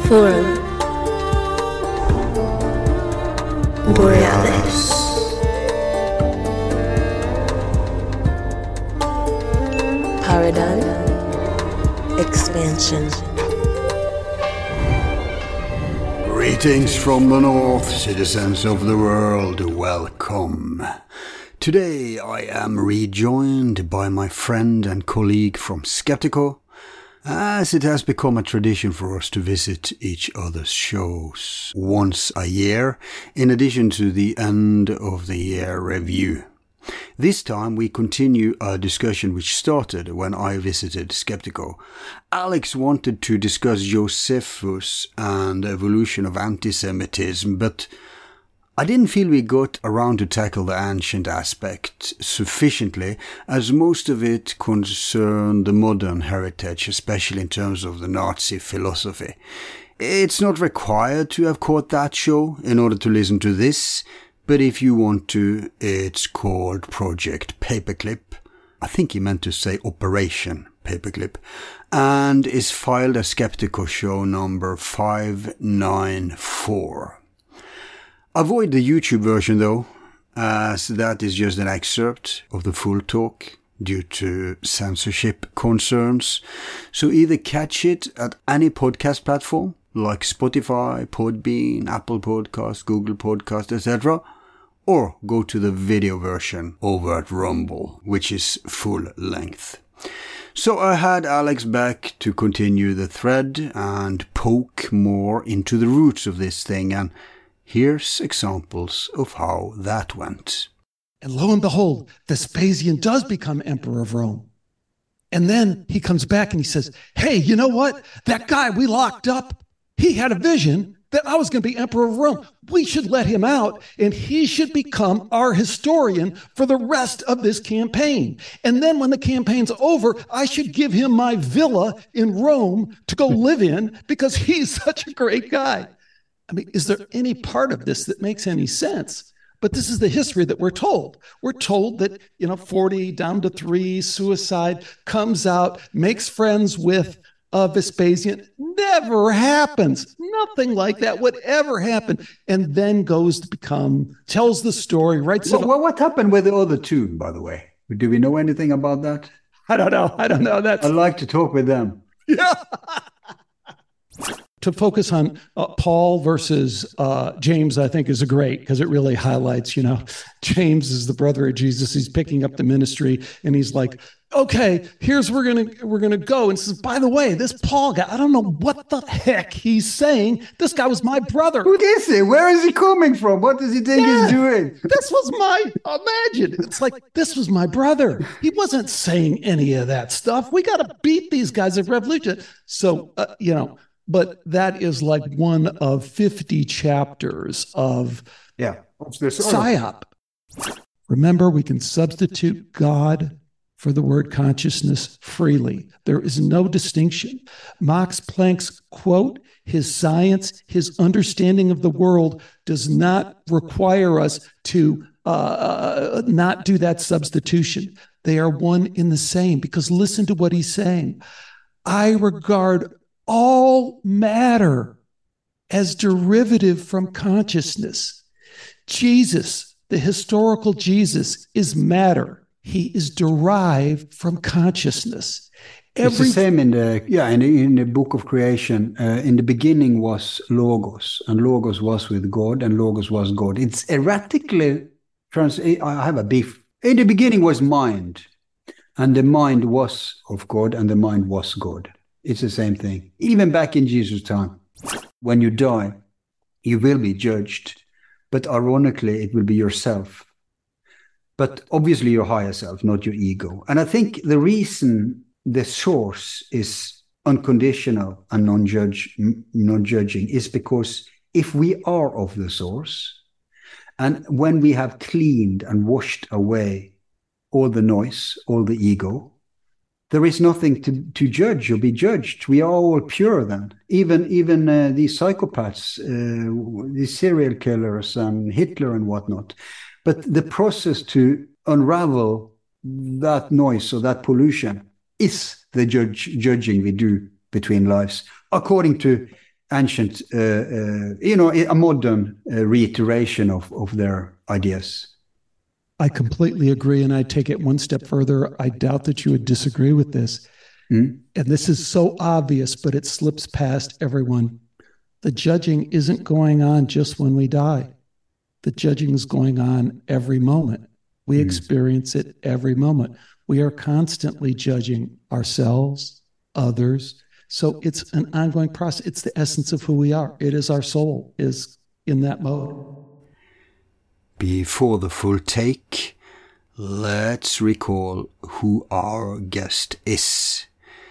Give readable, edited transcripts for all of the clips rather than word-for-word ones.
Forum Borealis. Paradigm Expansion. Greetings from the north, citizens of the world, welcome. Today I am rejoined by my friend and colleague from Skeptico, as it has become a tradition for us to visit each other's shows once a year, in addition to the end of the year review. This time we continue a discussion which started when I visited Skeptico. Alex wanted to discuss Josephus and the evolution of anti-Semitism, but I didn't feel we got around to tackle the ancient aspect sufficiently, as most of it concerned the modern heritage, especially in terms of the Nazi philosophy. It's not required to have caught that show in order to listen to this, but if you want to, it's called Project Paperclip. I think he meant to say Operation Paperclip, and is filed as Skeptico show number 594. Avoid the YouTube version though, as that is just an excerpt of the full talk due to censorship concerns. So either catch it at any podcast platform like Spotify, Podbean, Apple Podcasts, Google Podcasts, etc., or go to the video version over at Rumble, which is full length. So I had Alex back to continue the thread and poke more into the roots of this thing, and here's examples of how that went. And lo and behold, Vespasian does become emperor of Rome. And then he comes back and he says, hey, you know what? That guy we locked up, he had a vision that I was going to be emperor of Rome. We should let him out, and he should become our historian for the rest of this campaign. And then when the campaign's over, I should give him my villa in Rome to go live in because he's such a great guy. I mean, is there any part of this that makes any sense? But this is the history that we're told. We're told that, 40 down to 3, suicide, comes out, makes friends with Vespasian. Never happens. Nothing like that would ever happen. And then goes to tells the story, writes it. Well, what happened with the other two, by the way? Do we know anything about that? I don't know. I'd like to talk with them. Yeah. To focus on Paul versus James, I think is a great, because it really highlights, James is the brother of Jesus. He's picking up the ministry, and he's like, okay, here's where we're gonna go. And says, by the way, this Paul guy, I don't know what the heck he's saying. This guy was my brother. Who is he? Where is he coming from? What does he think he's doing? This was imagine. It's like, this was my brother. He wasn't saying any of that stuff. We got to beat these guys at Revolution. So, but that is like one of 50 chapters of PSYOP. Remember, we can substitute God for the word consciousness freely. There is no distinction. Max Planck's quote, his science, his understanding of the world does not require us to not do that substitution. They are one in the same, because listen to what he's saying. I regard all matter as derivative from consciousness. Jesus, the historical Jesus, is matter. He is derived from consciousness. It's the same in the book of creation. In the beginning was Logos, and Logos was with God, and Logos was God. It's erratically I have a beef. In the beginning was mind, and the mind was of God, and the mind was God. It's the same thing. Even back in Jesus' time, when you die, you will be judged, but ironically, it will be yourself. But obviously your higher self, not your ego. And I think the reason the source is unconditional and non-judging is because if we are of the source, and when we have cleaned and washed away all the noise, all the ego, there is nothing to judge or be judged. We are all pure then. Even these psychopaths, these serial killers and Hitler and whatnot. But the process to unravel that noise or that pollution is the judging we do between lives, according to ancient, a modern reiteration of their ideas. I completely agree, and I take it one step further. I doubt that you would disagree with this. And this is so obvious, but it slips past everyone. The judging isn't going on just when we die. The judging is going on every moment. We experience it every moment. We are constantly judging ourselves, others. So it's an ongoing process. It's the essence of who we are. It is our soul is in that mode. Before the full take, let's recall who our guest is.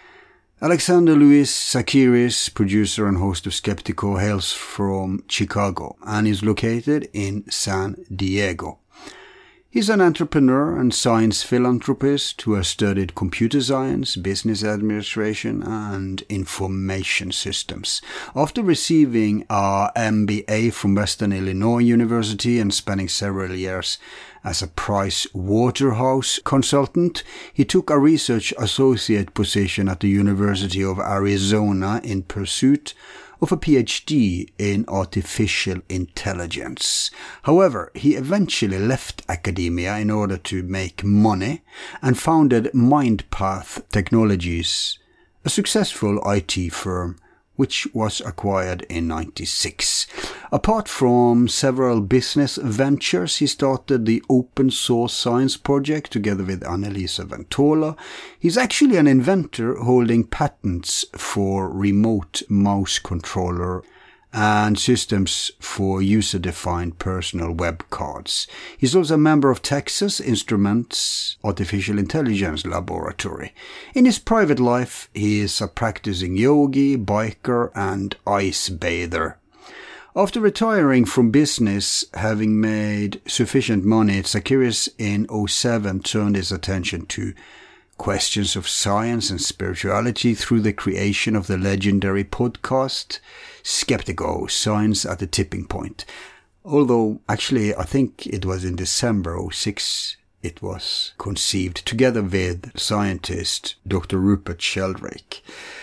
Alexander Louis Tsakiris, producer and host of Skeptico, hails from Chicago and is located in San Diego. He's an entrepreneur and science philanthropist who has studied computer science, business administration, and information systems. After receiving a MBA from Western Illinois University and spending several years as a Price Waterhouse consultant, he took a research associate position at the University of Arizona in pursuit of a PhD in artificial intelligence. However, he eventually left academia in order to make money and founded MindPath Technologies, a successful IT firm which was acquired in 1996. Apart from several business ventures, he started the Open Source Science Project together with Annelisa Ventola. He's actually an inventor holding patents for remote mouse controller and systems for user-defined personal web cards. He's also a member of Texas Instruments Artificial Intelligence Laboratory. In his private life, he is a practicing yogi, biker, and ice bather. After retiring from business, having made sufficient money, Tsakiris in 2007 turned his attention to questions of science and spirituality through the creation of the legendary podcast Skeptico, Science at the Tipping Point. Although, actually, I think it was in December 2006 it was conceived, together with scientist Dr. Rupert Sheldrake,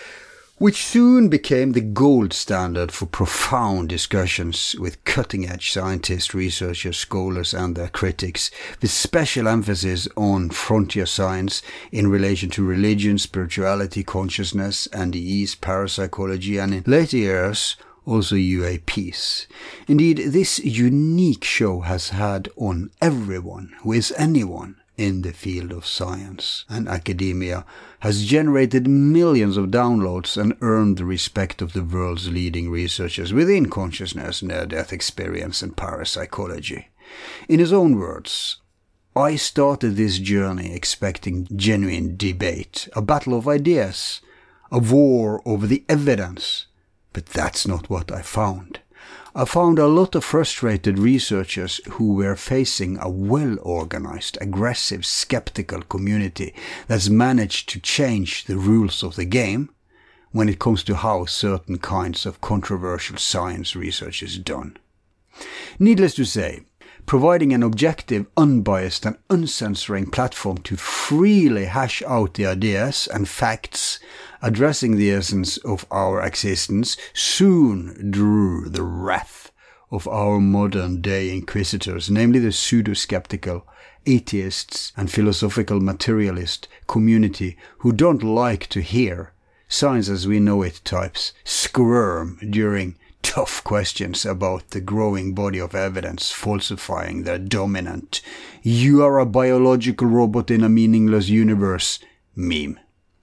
which soon became the gold standard for profound discussions with cutting-edge scientists, researchers, scholars, and their critics, with special emphasis on frontier science in relation to religion, spirituality, consciousness, NDEs, parapsychology, and in later years, also UAPs. Indeed, this unique show has had on everyone who is anyone in the field of science and academia, has generated millions of downloads and earned the respect of the world's leading researchers within consciousness, near-death experience, and parapsychology. In his own words, I started this journey expecting genuine debate, a battle of ideas, a war over the evidence, but that's not what I found. I found a lot of frustrated researchers who were facing a well-organized, aggressive, skeptical community that's managed to change the rules of the game when it comes to how certain kinds of controversial science research is done. Needless to say, providing an objective, unbiased and uncensoring platform to freely hash out the ideas and facts addressing the essence of our existence soon drew the wrath of our modern-day inquisitors, namely the pseudo-skeptical, atheists and philosophical materialist community who don't like to hear science as we know it types squirm during tough questions about the growing body of evidence falsifying their dominant "you are a biological robot in a meaningless universe" meme.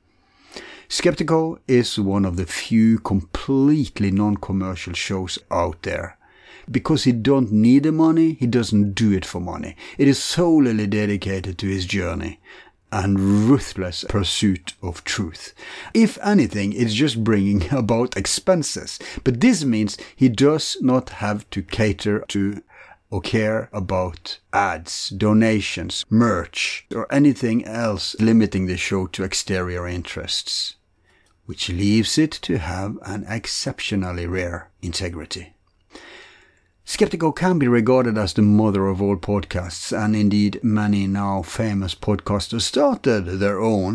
Skeptico is one of the few completely non-commercial shows out there. Because he don't need the money, he doesn't do it for money. It is solely dedicated to his journey and ruthless pursuit of truth. If anything, it's just bringing about expenses. But this means he does not have to cater to or care about ads, donations, merch, or anything else limiting the show to exterior interests, which leaves it to have an exceptionally rare integrity. Skeptico can be regarded as the mother of all podcasts, and indeed many now famous podcasters started their own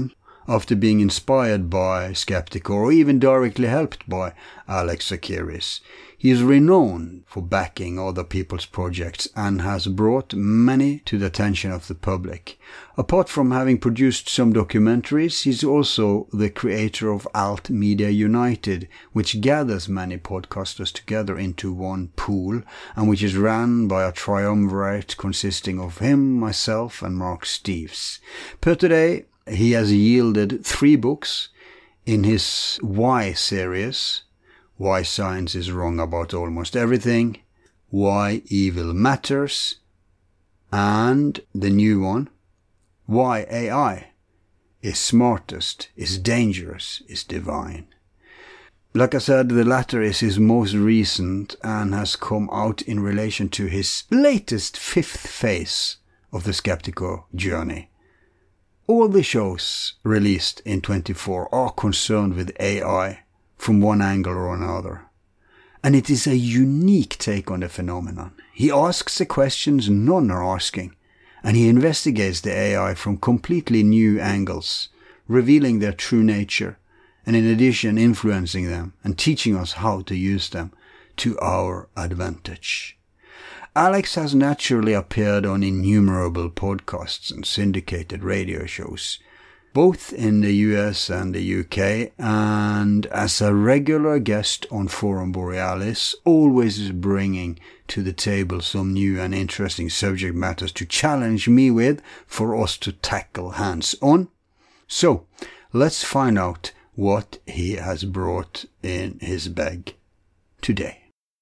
after being inspired by Skeptico or even directly helped by Alex Tsakiris. He is renowned for backing other people's projects and has brought many to the attention of the public. Apart from having produced some documentaries, he's also the creator of Alt Media United, which gathers many podcasters together into one pool and which is run by a triumvirate consisting of him, myself and Mark Steves. Per today, he has yielded 3 books in his Why series: Why Science is Wrong About Almost Everything, Why Evil Matters, and the new one, Why AI is Smartest, is Dangerous, is Divine. Like I said, the latter is his most recent and has come out in relation to his latest 5th phase of the Skeptico journey. All the shows released in 24 are concerned with AI from one angle or another. And it is a unique take on the phenomenon. He asks the questions none are asking, and he investigates the AI from completely new angles, revealing their true nature, and in addition influencing them and teaching us how to use them to our advantage. Alex has naturally appeared on innumerable podcasts and syndicated radio shows, both in the US and the UK, and as a regular guest on Forum Borealis, always bringing to the table some new and interesting subject matters to challenge me with for us to tackle hands-on. So, let's find out what he has brought in his bag today.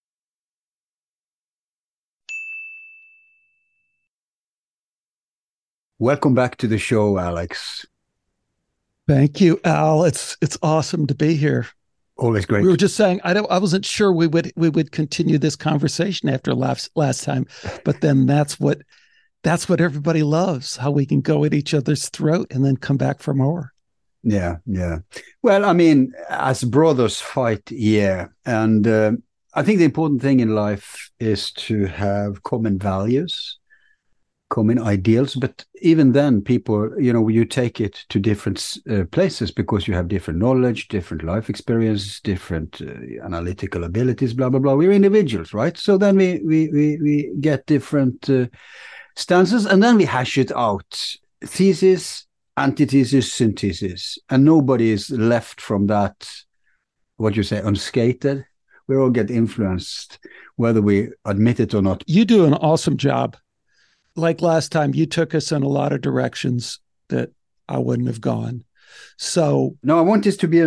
Welcome back to the show, Alex. Thank you, Al. It's awesome to be here. Always great. We were just saying I wasn't sure we would continue this conversation after last time, but then that's what everybody loves, how we can go at each other's throat and then come back for more. Yeah. Well, I mean, as brothers fight, yeah. And I think the important thing in life is to have common values, common ideals, but even then people, you take it to different places because you have different knowledge, different life experience, different analytical abilities, blah blah blah. We're individuals, right? So then we get different stances, and then we hash it out: thesis, antithesis, synthesis, and nobody is left from that, what you say, unscathed. We all get influenced, whether we admit it or not. You do an awesome job. Like last time, you took us in a lot of directions that I wouldn't have gone. So no, I want this to be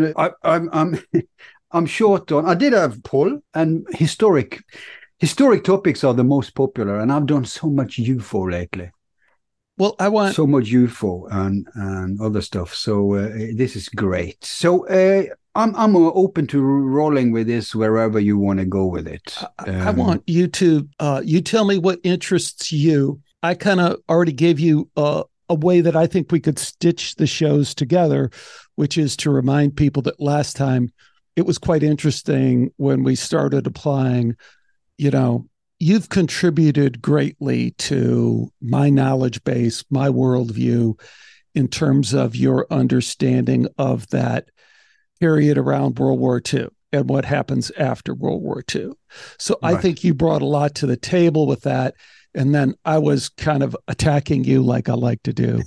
I'm short on. I did a poll, and historic topics are the most popular, and I've done so much UFO lately. Well, I want so much UFO and other stuff. So this is great. So I'm open to rolling with this wherever you want to go with it. I want you to you tell me what interests you. I kind of already gave you a way that I think we could stitch the shows together, which is to remind people that last time it was quite interesting when we started applying, you've contributed greatly to my knowledge base, my worldview, in terms of your understanding of that period around World War II and what happens after World War II. So right. I think you brought a lot to the table with that. And then I was kind of attacking you like I like to do.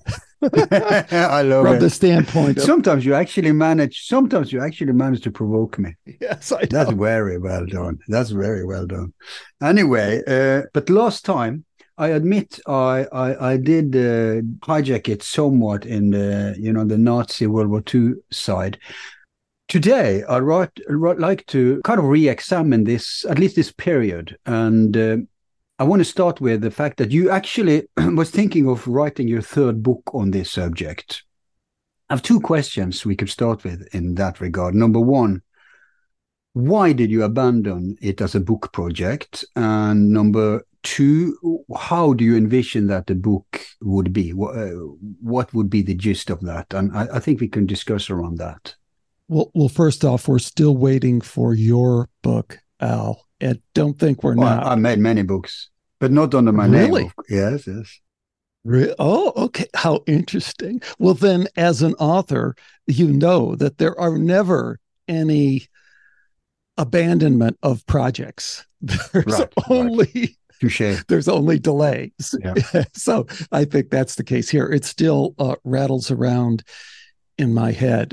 I love from it. The standpoint of, sometimes you actually manage to provoke me. Yes, I know. That's very well done. Anyway, but last time I admit I did hijack it somewhat in the Nazi World War II side. Today I'd like to kind of re-examine this, at least this period, and I want to start with the fact that you actually was thinking of writing your 3rd book on this subject. I have 2 questions we could start with in that regard. Number 1, why did you abandon it as a book project? And number 2, how do you envision that the book would be? What would be the gist of that? And I think we can discuss around that. Well, first off, we're still waiting for your book, Al. And don't think we're not. I made many books, but not under my name. Really? Yes. Oh, okay. How interesting. Well, then, as an author, you know that there are never any abandonment of projects. There's Right, right. only Touche. there's only delays. Yeah. So I think that's the case here. It still rattles around in my head,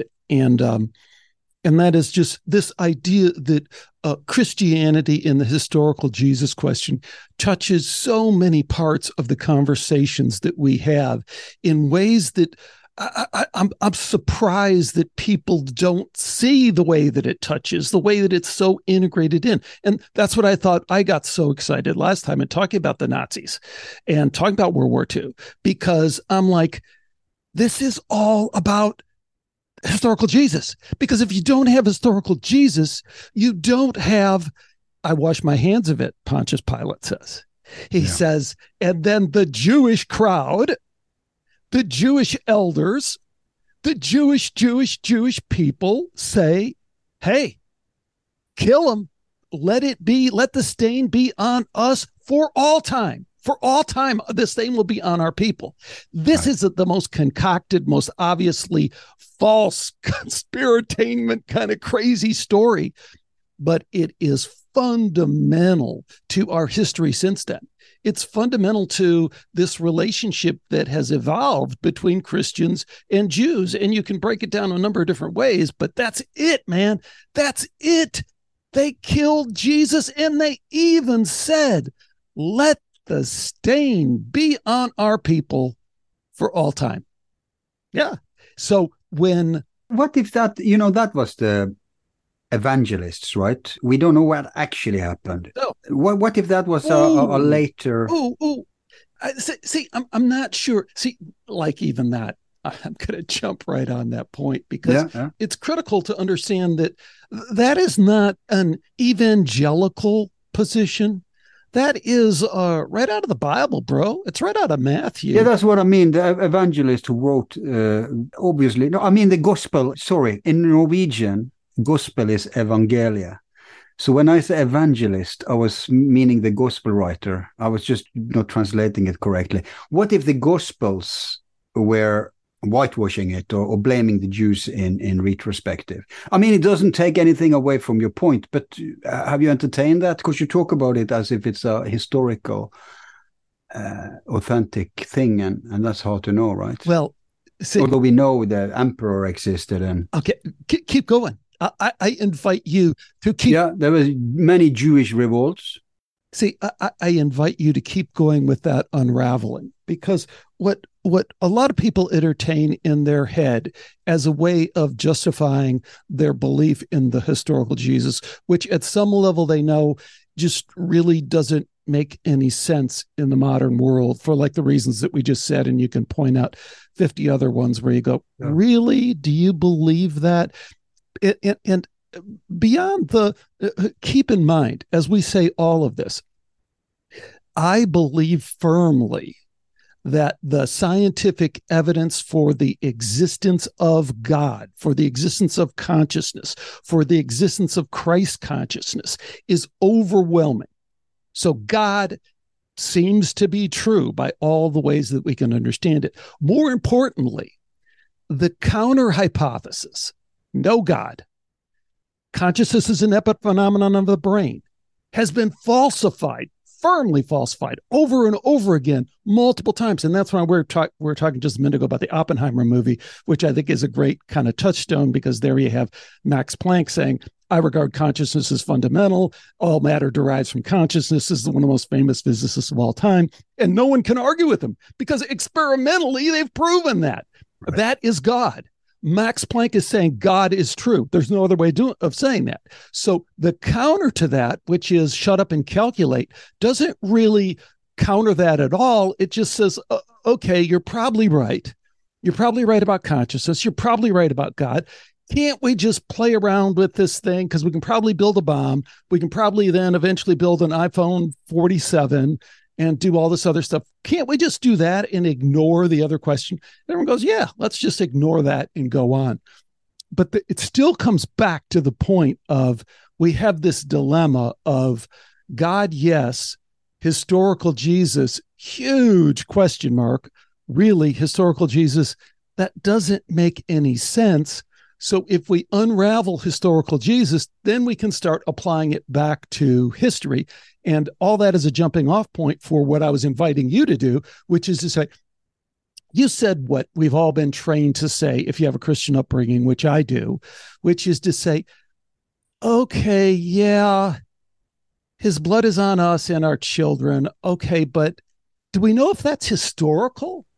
and that is just this idea that Christianity in the historical Jesus question touches so many parts of the conversations that we have in ways that I'm surprised that people don't see the way that it touches, the way that it's so integrated in. And that's what I thought. I got so excited last time in talking about the Nazis and talking about World War II, because I'm like, this is all about historical Jesus. Because if you don't have historical Jesus, you don't have, I wash my hands of it, Pontius Pilate says. He says, and then the Jewish crowd, the Jewish elders, the Jewish people say, hey, kill him. Let it be. Let the stain be on us for all time. For all time, this stain will be on our people. This is the most concocted, most obviously false, conspiratainment kind of crazy story, but it is fundamental to our history since then. It's fundamental to this relationship that has evolved between Christians and Jews. And you can break it down a number of different ways, but that's it, man. That's it. They killed Jesus, and they even said, let the stain be on our people for all time. Yeah. So what if that, that was the evangelists, right? We don't know what actually happened. No. What if that was a later? See, I'm not sure. See, like even that, I'm going to jump right on that point, because it's critical to understand that that is not an evangelical position. That is right out of the Bible, bro. It's right out of Matthew. Yeah, that's what I mean. The evangelist who wrote, obviously, no, I mean the gospel. Sorry, in Norwegian, gospel is evangelia. So when I say evangelist, I was meaning the gospel writer. I was just not translating it correctly. What if the gospels were whitewashing it or blaming the Jews in retrospective? I mean, it doesn't take anything away from your point, but have you entertained that? Because you talk about it as if it's a historical, authentic thing, and that's hard to know, right? Well, although we know the emperor existed. And okay, keep going. I invite you to keep. Yeah, there were many Jewish revolts. See, I invite you to keep going with that unraveling, because what a lot of people entertain in their head as a way of justifying their belief in the historical Jesus, which at some level they know just really doesn't make any sense in the modern world for like the reasons that we just said. And you can point out 50 other ones where you go, really? Do you believe that? And beyond keep in mind, as we say all of this, I believe firmly that the scientific evidence for the existence of God, for the existence of consciousness, for the existence of Christ consciousness is overwhelming. So God seems to be true by all the ways that we can understand it. More importantly, the counter hypothesis, no God, consciousness is an epiphenomenon of the brain, has been falsified, firmly falsified over and over again, multiple times. And that's why we're talking just a minute ago about the Oppenheimer movie, which I think is a great kind of touchstone, because there you have Max Planck saying, I regard consciousness as fundamental. All matter derives from consciousness. This is one of the most famous physicists of all time. And no one can argue with him, because experimentally they've proven that. Right. That is God. Max Planck is saying God is true. There's no other way of saying that. So the counter to that, which is shut up and calculate, doesn't really counter that at all. It just says, okay, you're probably right. You're probably right about consciousness. You're probably right about God. Can't we just play around with this thing? Because we can probably build a bomb. We can probably then eventually build an iPhone 47 and do all this other stuff. Can't we just do that and ignore the other question? Everyone goes, yeah, let's just ignore that and go on. But it still comes back to the point of we have this dilemma of God, yes, historical Jesus, huge question mark. Really, historical Jesus, that doesn't make any sense. So if we unravel historical Jesus, then we can start applying it back to history. And all that is a jumping off point for what I was inviting you to do, which is to say, you said what we've all been trained to say if you have a Christian upbringing, which I do, which is to say, okay, yeah, his blood is on us and our children. Okay, but do we know if that's historical?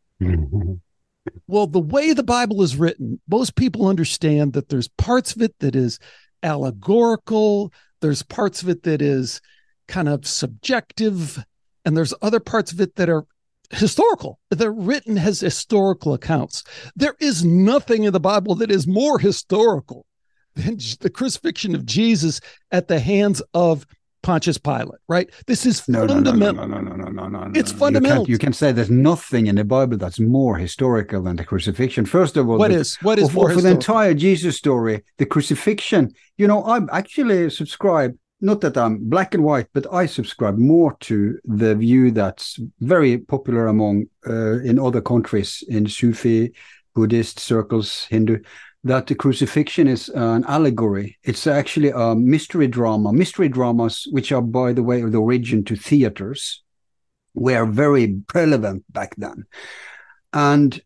Well, the way the Bible is written, most people understand that there's parts of it that is allegorical, there's parts of it that is kind of subjective, and there's other parts of it that are historical. They're written as historical accounts. There is nothing in the Bible that is more historical than the crucifixion of Jesus at the hands of Pontius Pilate, right? This is fundamental. No. It's fundamental. You can say there's nothing in the Bible that's more historical than the crucifixion. First of all, what is more for historical? the entire Jesus story, the crucifixion, I actually subscribe, not that I'm black and white, but I subscribe more to the view that's very popular among in other countries, in Sufi, Buddhist circles, Hindu, that the crucifixion is an allegory. It's actually a mystery drama. Mystery dramas, which are, by the way, the origin to theaters, were very relevant back then. And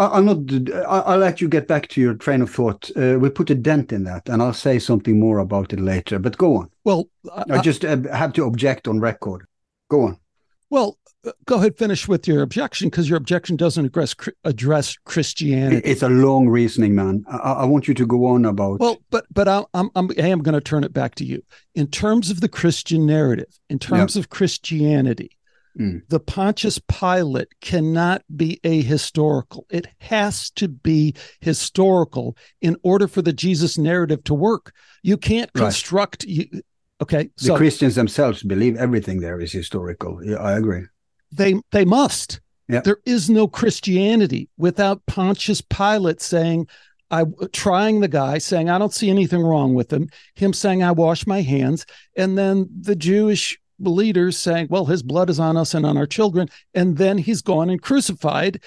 I'll let you get back to your train of thought. We put a dent in that, and I'll say something more about it later. But go on. Well, I just have to object on record. Go on. Well, go ahead, finish with your objection, because your objection doesn't address Christianity. It's a long reasoning, man. I want you to go on about. Well, but I am going to turn it back to you. In terms of the Christian narrative, in terms of Christianity, the Pontius Pilate cannot be ahistorical. It has to be historical in order for the Jesus narrative to work. You can't construct. Okay, so the Christians themselves believe everything there is historical. Yeah, I agree. They must. Yeah. There is no Christianity without Pontius Pilate saying, trying the guy, saying, I don't see anything wrong with him saying, I wash my hands, and then the Jewish leaders saying, well, his blood is on us and on our children, and then he's gone and crucified.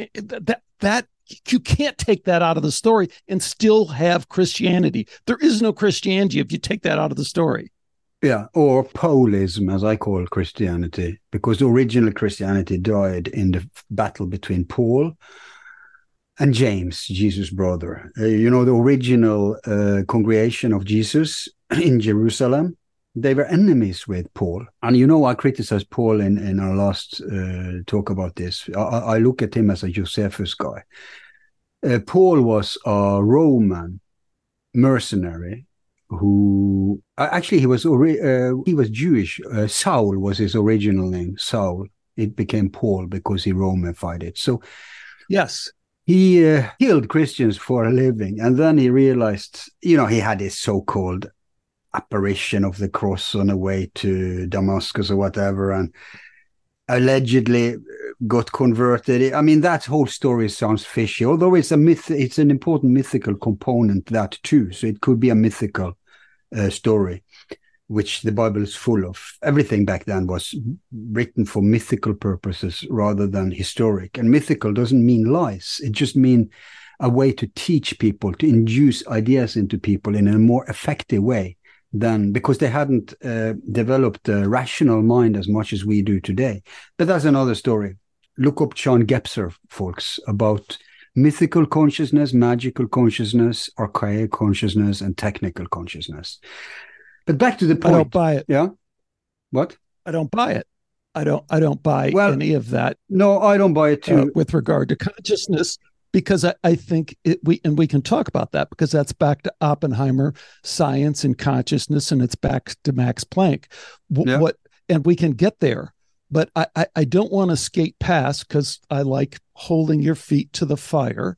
That you can't take that out of the story and still have Christianity. There is no Christianity if you take that out of the story. Yeah, or Paulism, as I call Christianity, because original Christianity died in the battle between Paul and James, Jesus' brother. The original congregation of Jesus in Jerusalem, they were enemies with Paul. And I criticized Paul in our last talk about this. I look at him as a Josephus guy. Paul was a Roman mercenary who actually he was Jewish. Saul was his original name. Saul. It became Paul because he Romanified it. So yes, he killed Christians for a living, and then he realized, he had this so-called apparition of the cross on the way to Damascus or whatever, and allegedly got converted. I mean, that whole story sounds fishy, although it's a myth. It's an important mythical component, that too. So it could be a mythical story, which the Bible is full of. Everything back then was written for mythical purposes rather than historic. And mythical doesn't mean lies. It just means a way to teach people, to induce ideas into people in a more effective way than, because they hadn't developed a rational mind as much as we do today. But that's another story. Look up John Gebser, folks, about mythical consciousness, magical consciousness, archaic consciousness, and technical consciousness. But back to the point. I don't buy it. Yeah? What? I don't buy it. I don't buy any of that. No, I don't buy it too. With regard to consciousness, because I think we can talk about that, because that's back to Oppenheimer, science and consciousness, and it's back to Max Planck. And we can get there. But I don't want to skate past, because I like holding your feet to the fire.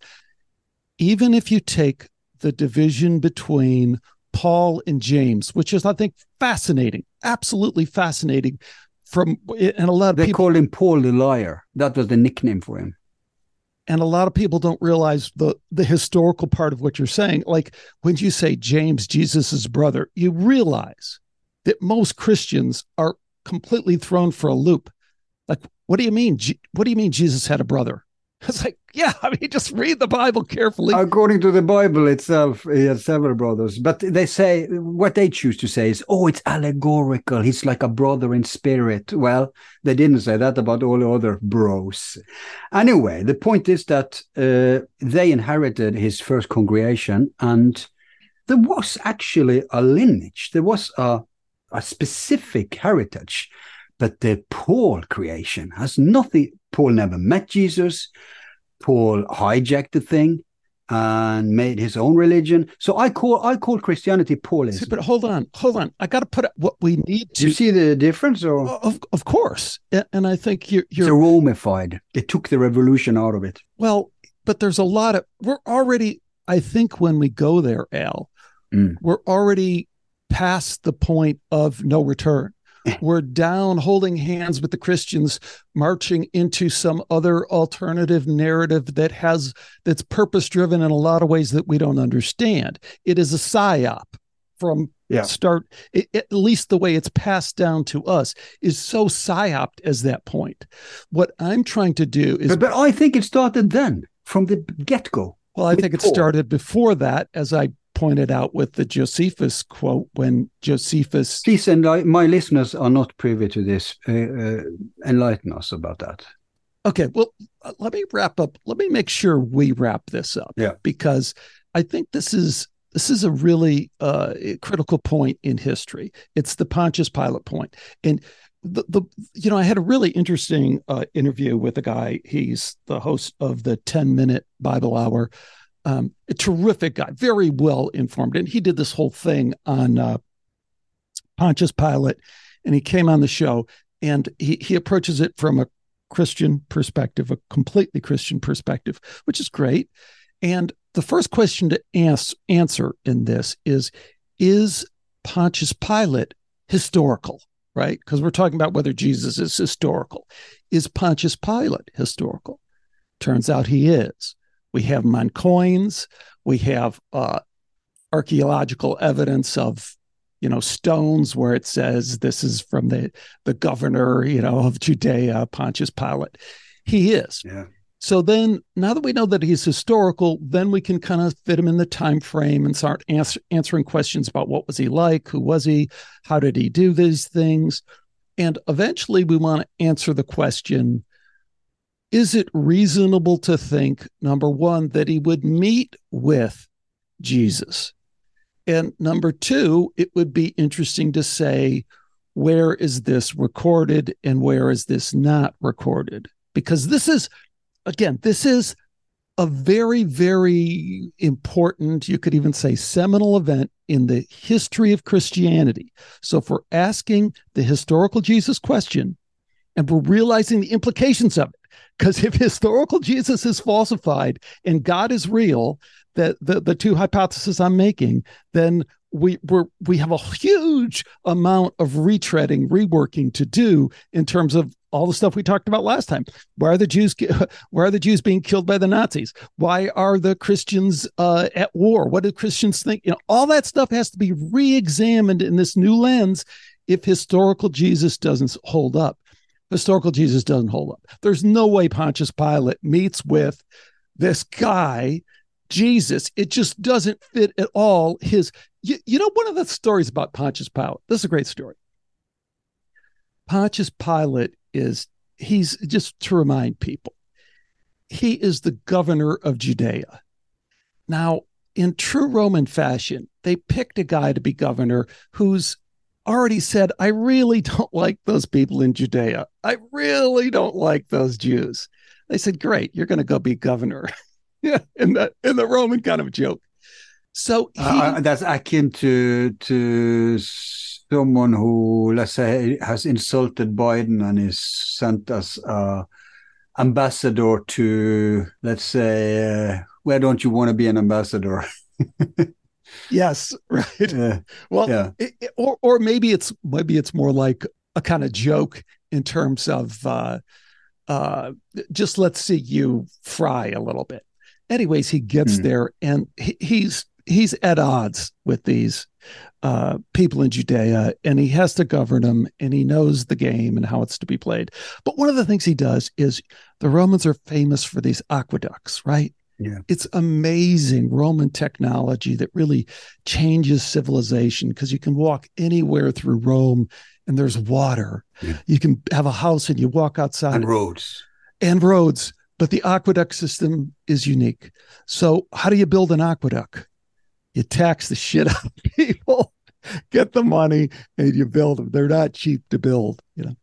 Even if you take the division between Paul and James, which is, I think, fascinating, absolutely fascinating. And a lot of people called him Paul the Liar. That was the nickname for him. And a lot of people don't realize the historical part of what you're saying. Like when you say James, Jesus's brother, you realize that most Christians are completely thrown for a loop. Like, what do you mean? What do you mean Jesus had a brother? It's like, yeah, I mean, just read the Bible carefully. According to the Bible itself, he had several brothers. But they say, what they choose to say is, oh, it's allegorical. He's like a brother in spirit. Well, they didn't say that about all the other bros. Anyway, the point is that they inherited his first congregation, and there was actually a lineage. There was a specific heritage. But the Paul creation has nothing. Paul never met Jesus. Paul hijacked the thing and made his own religion. So I call Christianity Paulism. See, but hold on. I got to put what we need to. Do you see the difference? Or of course, and I think you're it's Romified. They took the revolution out of it. Well, but there's a lot of we're already. I think when we go there, Al, we're already past the point of no return. We're down holding hands with the Christians, marching into some other alternative narrative that's purpose-driven in a lot of ways that we don't understand. It is a psyop from start, at least the way it's passed down to us is so psyoped as that point. What I'm trying to do is... But I think it started then, from the get-go. Well, I think it started before that, as I pointed out with the Josephus quote, when Josephus... Please, and my listeners are not privy to this. Enlighten us about that. Okay, well, let me wrap up. Let me make sure we wrap this up. Yeah. Because I think this is a really critical point in history. It's the Pontius Pilate point. And I had a really interesting interview with a guy. He's the host of the 10-minute Bible Hour. A terrific guy, very well informed. And he did this whole thing on Pontius Pilate, and he came on the show, and he approaches it from a Christian perspective, a completely Christian perspective, which is great. And the first question to answer in this is Pontius Pilate historical, right? Because we're talking about whether Jesus is historical. Is Pontius Pilate historical? Turns out he is. We have him on coins. We have archaeological evidence of, stones where it says this is from the governor, of Judea, Pontius Pilate. He is. Yeah. So then, now that we know that he's historical, then we can kind of fit him in the time frame and start answering questions about what was he like, who was he, how did he do these things, and eventually we want to answer the question: is it reasonable to think, number one, that he would meet with Jesus? And number two, it would be interesting to say, where is this recorded and where is this not recorded? Because this is a very, very important, you could even say seminal event in the history of Christianity. So if we're asking the historical Jesus question and we're realizing the implications of it, because if historical Jesus is falsified and God is real, that the two hypotheses I'm making, then we have a huge amount of reworking to do in terms of all the stuff we talked about last time. Why are the Jews being killed by the Nazis? Why are the Christians at war? What do Christians think? All that stuff has to be re-examined in this new lens if historical Jesus doesn't hold up. Historical Jesus doesn't hold up. There's no way Pontius Pilate meets with this guy, Jesus. It just doesn't fit at all. One of the stories about Pontius Pilate, this is a great story. Pontius Pilate he's just to remind people, he is the governor of Judea. Now, in true Roman fashion, they picked a guy to be governor who's already said, I really don't like those people in Judea. I really don't like those Jews. They said, great, you're going to go be governor. Yeah, in the Roman kind of joke. So that's akin to someone who, let's say, has insulted Biden and is sent as ambassador to, let's say, where don't you want to be an ambassador? Yes, right. Well, yeah. Or maybe it's more like a kind of joke in terms of just let's see you fry a little bit. Anyways, he gets there and he's he's at odds with these people in Judea, and he has to govern them, and he knows the game and how it's to be played. But one of the things he does is the Romans are famous for these aqueducts, right? Yeah. It's amazing Roman technology that really changes civilization, because you can walk anywhere through Rome and there's water. Yeah. You can have a house and you walk outside. And roads. But the aqueduct system is unique. So how do you build an aqueduct? You tax the shit out of people, get the money, and you build them. They're not cheap to build,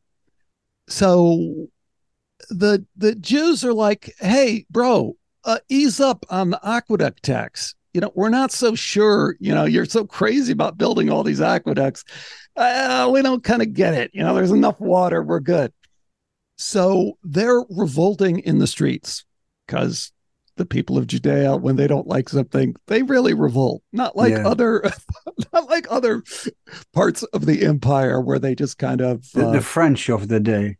So the Jews are like, hey, bro, ease up on the aqueduct tax. We're not so sure, you're so crazy about building all these aqueducts. We don't kind of get it. There's enough water. We're good. So they're revolting in the streets, because the people of Judea, when they don't like something, they really revolt. Not like other parts of the empire where they just kind of the French of the day.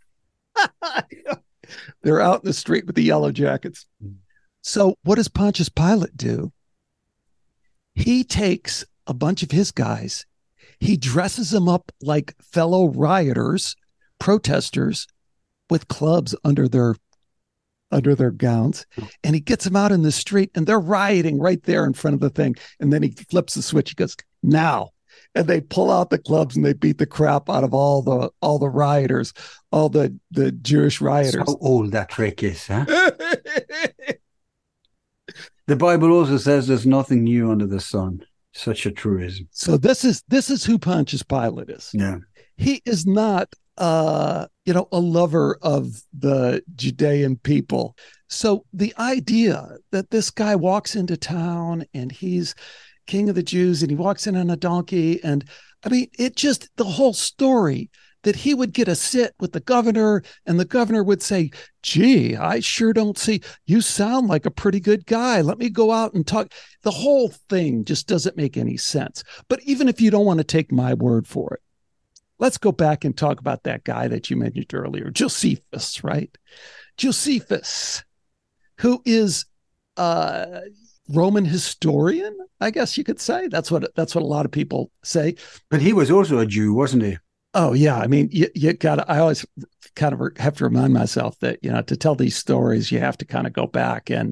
They're out in the street with the yellow jackets. So what does Pontius Pilate do? He takes a bunch of his guys, he dresses them up like fellow rioters, protesters, with clubs under their gowns, and he gets them out in the street, and they're rioting right there in front of the thing. And then he flips the switch. He goes, now. And they pull out the clubs and they beat the crap out of all the rioters, all the Jewish rioters. How old that trick is, huh? The Bible also says there's nothing new under the sun. Such a truism. So this is who Pontius Pilate is. Yeah. He is not a lover of the Judean people. So the idea that this guy walks into town and he's king of the Jews and he walks in on a donkey, and I mean, the whole story that he would get a sit with the governor, and the governor would say, gee, I sure don't see, you sound like a pretty good guy. Let me go out and talk. The whole thing just doesn't make any sense. But even if you don't want to take my word for it, let's go back and talk about that guy that you mentioned earlier, Josephus, right? Josephus, who is a Roman historian, I guess you could say. That's what a lot of people say. But he was also a Jew, wasn't he? Oh, yeah. I mean, you got. I always kind of have to remind myself that, to tell these stories, you have to kind of go back and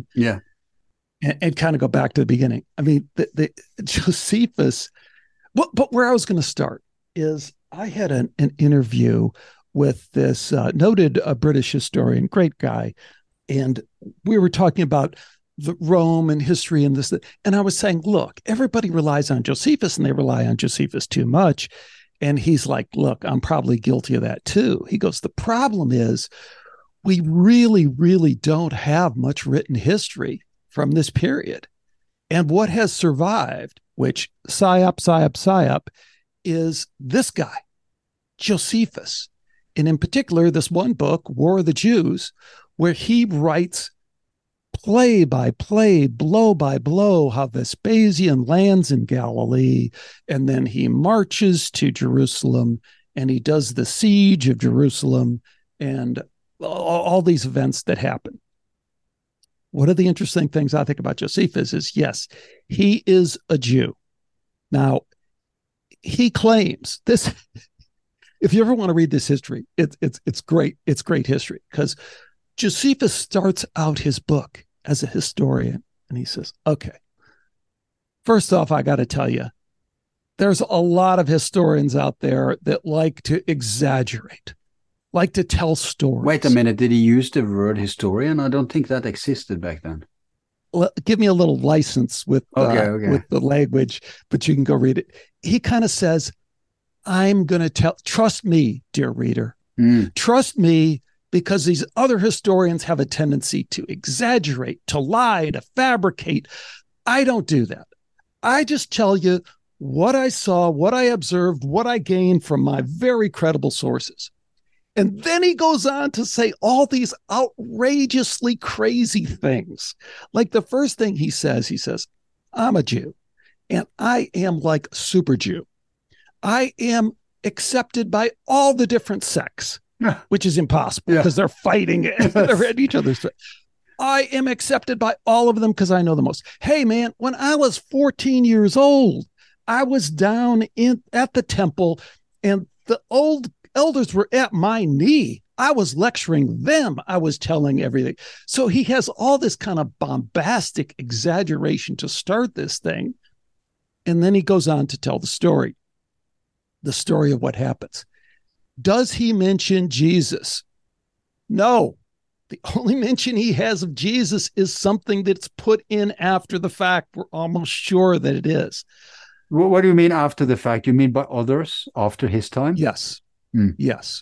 kind of go back to the beginning. I mean, the Josephus. But where I was going to start is I had an interview with this noted British historian, great guy, and we were talking about the Rome and history and this. And I was saying, look, everybody relies on Josephus, and they rely on Josephus too much. And he's like, look, I'm probably guilty of that too. He goes, the problem is we really, really don't have much written history from this period. And what has survived, which psyop, is this guy, Josephus. And in particular, this one book, War of the Jews, where he writes play by play, blow by blow, how Vespasian lands in Galilee, and then he marches to Jerusalem, and he does the siege of Jerusalem, and all these events that happen. One of the interesting things I think about Josephus is, yes, he is a Jew. Now, he claims this. If you ever want to read this history, it's great. It's great history, because Josephus starts out his book as a historian, and he says, okay, first off, I got to tell you, there's a lot of historians out there that like to exaggerate, like to tell stories. Wait a minute, did he use the word historian? I don't think that existed back then. Give me a little license with the language, but you can go read it. He kind of says, I'm going to trust me, dear reader. Trust me, because these other historians have a tendency to exaggerate, to lie, to fabricate. I don't do that. I just tell you what I saw, what I observed, what I gained from my very credible sources. And then he goes on to say all these outrageously crazy things. Like the first thing he says, I'm a Jew, and I am like super Jew. I am accepted by all the different sects, which is impossible because they're fighting they're at each other's. I am accepted by all of them because I know the most. Hey, man, when I was 14 years old, I was down at the temple and the old elders were at my knee. I was lecturing them. I was telling everything. So he has all this kind of bombastic exaggeration to start this thing. And then he goes on to tell the story of what happens. Does he mention Jesus? No. The only mention he has of Jesus is something that's put in after the fact. We're almost sure that it is. What do you mean after the fact? You mean by others after his time? Yes. Yes.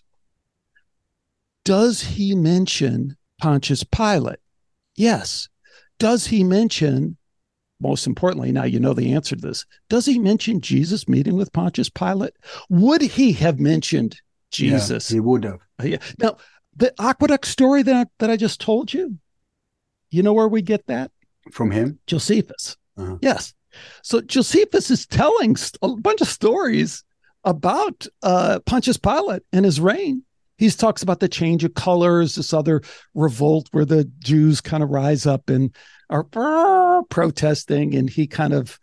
Does he mention Pontius Pilate? Yes. Does he mention, most importantly, now you know the answer to this, does he mention Jesus meeting with Pontius Pilate? Would he have mentioned Jesus? Yeah, he would have. Yeah. Now, the aqueduct story that I just told you, you know where we get that? From him? Josephus. Yes. So Josephus is telling a bunch of stories about Pontius Pilate and his reign. He talks about the change of colors, this other revolt where the Jews kind of rise up and are protesting, and he kind of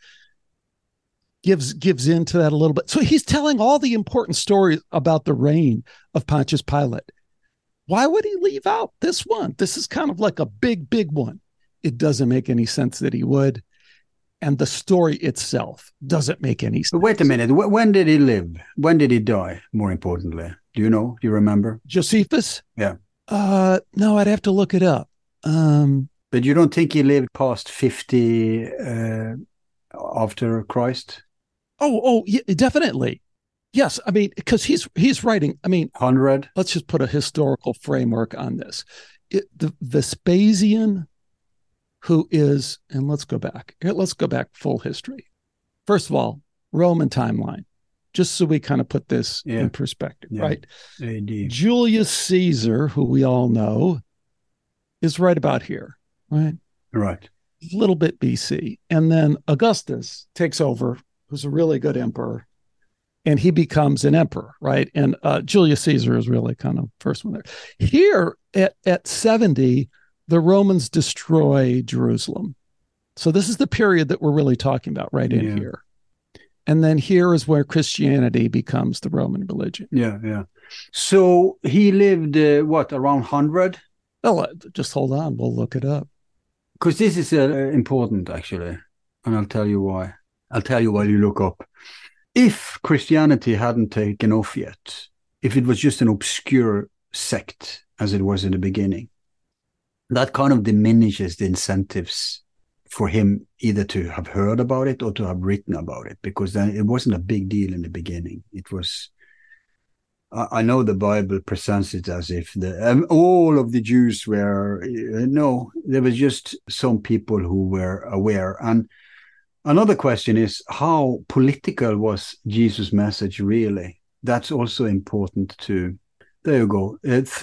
gives into that a little bit. So he's telling all the important stories about the reign of Pontius Pilate. Why would he leave out this one? This is kind of like a big one. It doesn't make any sense that he would. And the story itself doesn't make any sense. But wait a minute. When did he live? When did he die, more importantly? Do you know? Do you remember? Josephus? Yeah. No, I'd have to look it up. But you don't think he lived past 50 after Christ? Oh, yeah, definitely. Yes, I mean, because he's writing, 100? Let's just put a historical framework on this. The Vespasian, who is, and let's go back full history. First of all, Roman timeline, just so we kind of put this in perspective, right? AD. Julius Caesar, who we all know, is right about here, right? Right. A little bit BC. And then Augustus takes over, who's a really good emperor, and he becomes an emperor, right? And Julius Caesar is really kind of first one there. Here at 70, the Romans destroy Jerusalem. So this is the period that we're really talking about right in here. And then here is where Christianity becomes the Roman religion. Yeah. So he lived, around 100? Well, just hold on. We'll look it up. Because this is important, actually. And I'll tell you why. I'll tell you while you look up. If Christianity hadn't taken off yet, if it was just an obscure sect, as it was in the beginning, that kind of diminishes the incentives for him either to have heard about it or to have written about it, because then it wasn't a big deal in the beginning. It was, I know the Bible presents it as if all of the Jews were, no, there was just some people who were aware. And another question is, how political was Jesus' message really? That's also important too. There you go,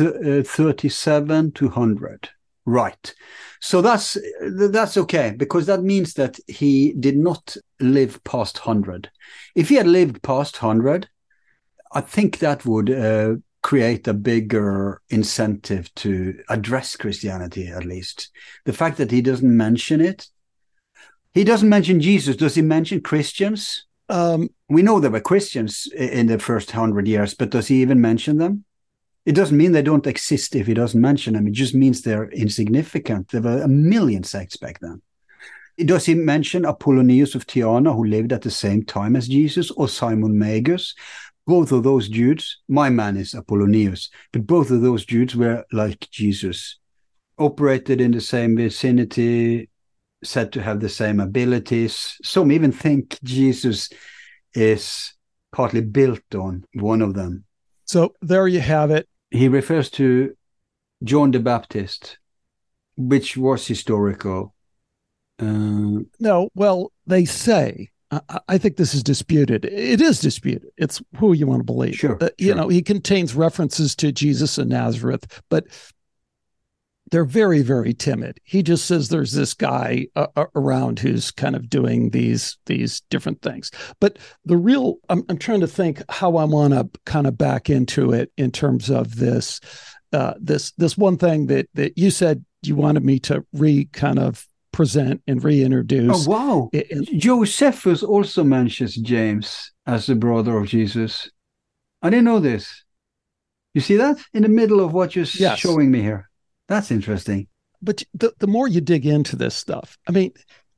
37 to 100. Right. So that's okay, because that means that he did not live past 100. If he had lived past 100, I think that would create a bigger incentive to address Christianity, at least. The fact that he doesn't mention it. He doesn't mention Jesus. Does he mention Christians? We know there were Christians in the first 100 years, but does he even mention them? It doesn't mean they don't exist if he doesn't mention them. It just means they're insignificant. There were a million sects back then. Does he mention Apollonius of Tyana, who lived at the same time as Jesus, or Simon Magus? Both of those dudes, my man is Apollonius, but both of those dudes were like Jesus, operated in the same vicinity, said to have the same abilities. Some even think Jesus is partly built on one of them. So there you have it. He refers to John the Baptist, which was historical. No, well, they say, I think this is disputed. It is disputed. It's who you want to believe. Sure. You know, he contains references to Jesus of Nazareth, but they're very, very timid. He just says there's this guy around who's kind of doing these different things. But the real, I'm trying to think how I want to kind of back into it in terms of this one thing that you said you wanted me to kind of present and reintroduce. Oh, wow. Josephus also mentions James as the brother of Jesus. I didn't know this. You see that in the middle of what you're showing me here? That's interesting. But the more you dig into this stuff, I mean,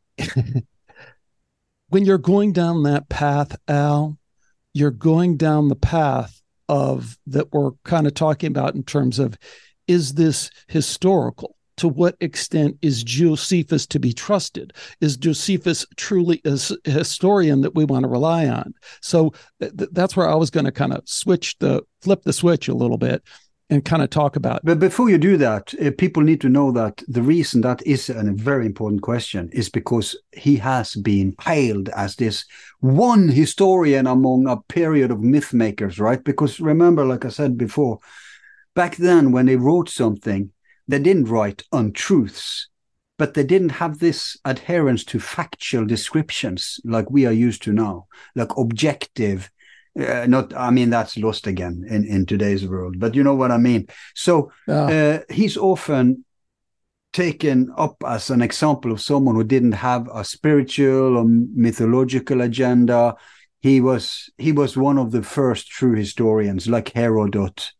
when you're going down that path, Al, you're going down the path of that we're kind of talking about in terms of, is this historical? To what extent is Josephus to be trusted? Is Josephus truly a historian that we want to rely on? So that's where I was going to kind of flip the switch a little bit and kind of talk about. But before you do that, people need to know that the reason that is a very important question is because he has been hailed as this one historian among a period of myth makers, right? Because remember, like I said before, back then when they wrote something, they didn't write untruths, but they didn't have this adherence to factual descriptions like we are used to now, like objective. That's lost again in today's world, but you know what I mean. So he's often taken up as an example of someone who didn't have a spiritual or mythological agenda. He was one of the first true historians, like Herodot.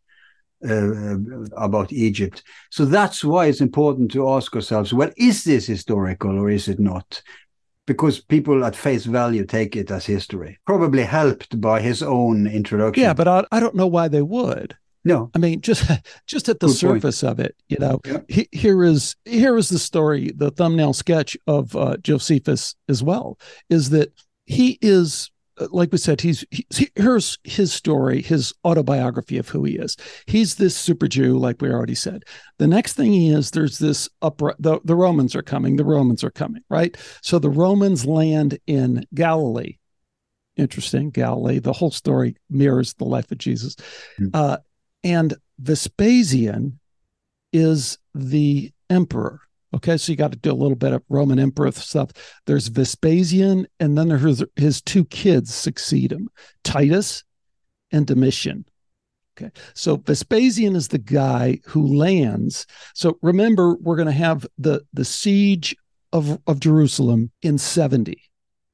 About Egypt. So that's why it's important to ask ourselves, well, is this historical or is it not? Because people at face value take it as history, probably helped by his own introduction. Yeah, but I don't know why they would. No, I mean, just at the Good surface point. Of it, you know, yeah. Here is the story, the thumbnail sketch of Josephus as well, is that he is, like we said, here's his story, his autobiography of who he is. He's this super Jew, like we already said. The next thing there's this the Romans are coming. The Romans are coming, right? So the Romans land in Galilee. Interesting, Galilee. The whole story mirrors the life of Jesus. Mm-hmm. And Vespasian is the emperor. Okay, so you got to do a little bit of Roman emperor stuff. There's Vespasian, and then his two kids succeed him, Titus and Domitian. Okay, so Vespasian is the guy who lands. So remember, we're going to have the siege of Jerusalem in 70.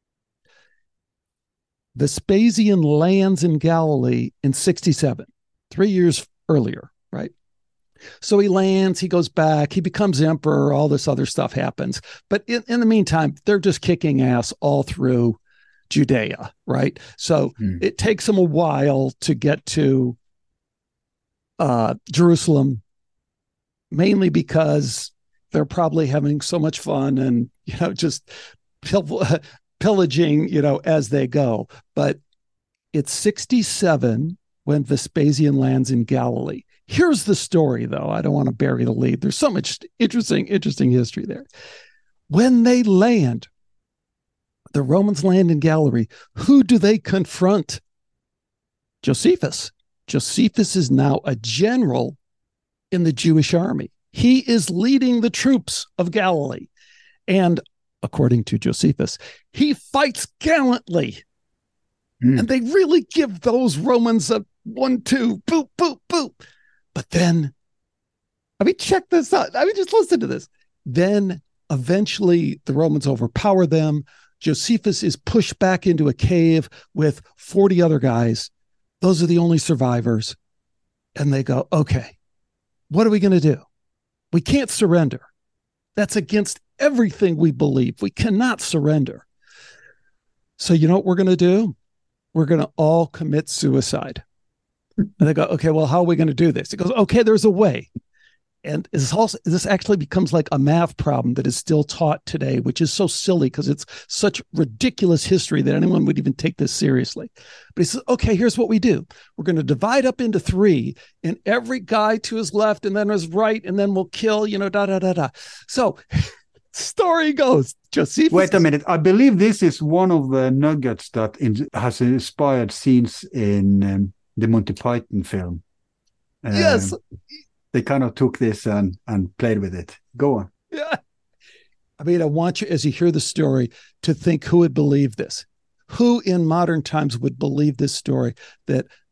Vespasian lands in Galilee in 67, 3 years earlier, right? So he lands, he goes back, he becomes emperor, all this other stuff happens. But in the meantime, they're just kicking ass all through Judea, right? So it takes them a while to get to Jerusalem, mainly because they're probably having so much fun and, just pillaging, as they go. But it's 67 when Vespasian lands in Galilee. Here's the story, though. I don't want to bury the lead. There's so much interesting history there. When they land, the Romans land in Galilee, who do they confront? Josephus. Josephus is now a general in the Jewish army. He is leading the troops of Galilee. And according to Josephus, he fights gallantly. And they really give those Romans a 1-2, boop, boop, boop. But then, check this out. Just listen to this. Then eventually the Romans overpower them. Josephus is pushed back into a cave with 40 other guys. Those are the only survivors. And they go, okay, what are we going to do? We can't surrender. That's against everything we believe. We cannot surrender. So you know what we're going to do? We're going to all commit suicide. And they go, okay, well, how are we going to do this? It goes, okay, there's a way. And this actually becomes like a math problem that is still taught today, which is so silly because it's such ridiculous history that anyone would even take this seriously. But he says, okay, here's what we do. We're going to divide up into 3, and every guy to his left and then his right, and then we'll kill, da. So story goes, Josephus. Wait a minute. I believe this is one of the nuggets that has inspired scenes in the Monty Python film. Yes. They kind of took this and played with it. Go on. Yeah. I want you, as you hear the story, to think who would believe this. Who in modern times would believe this story, that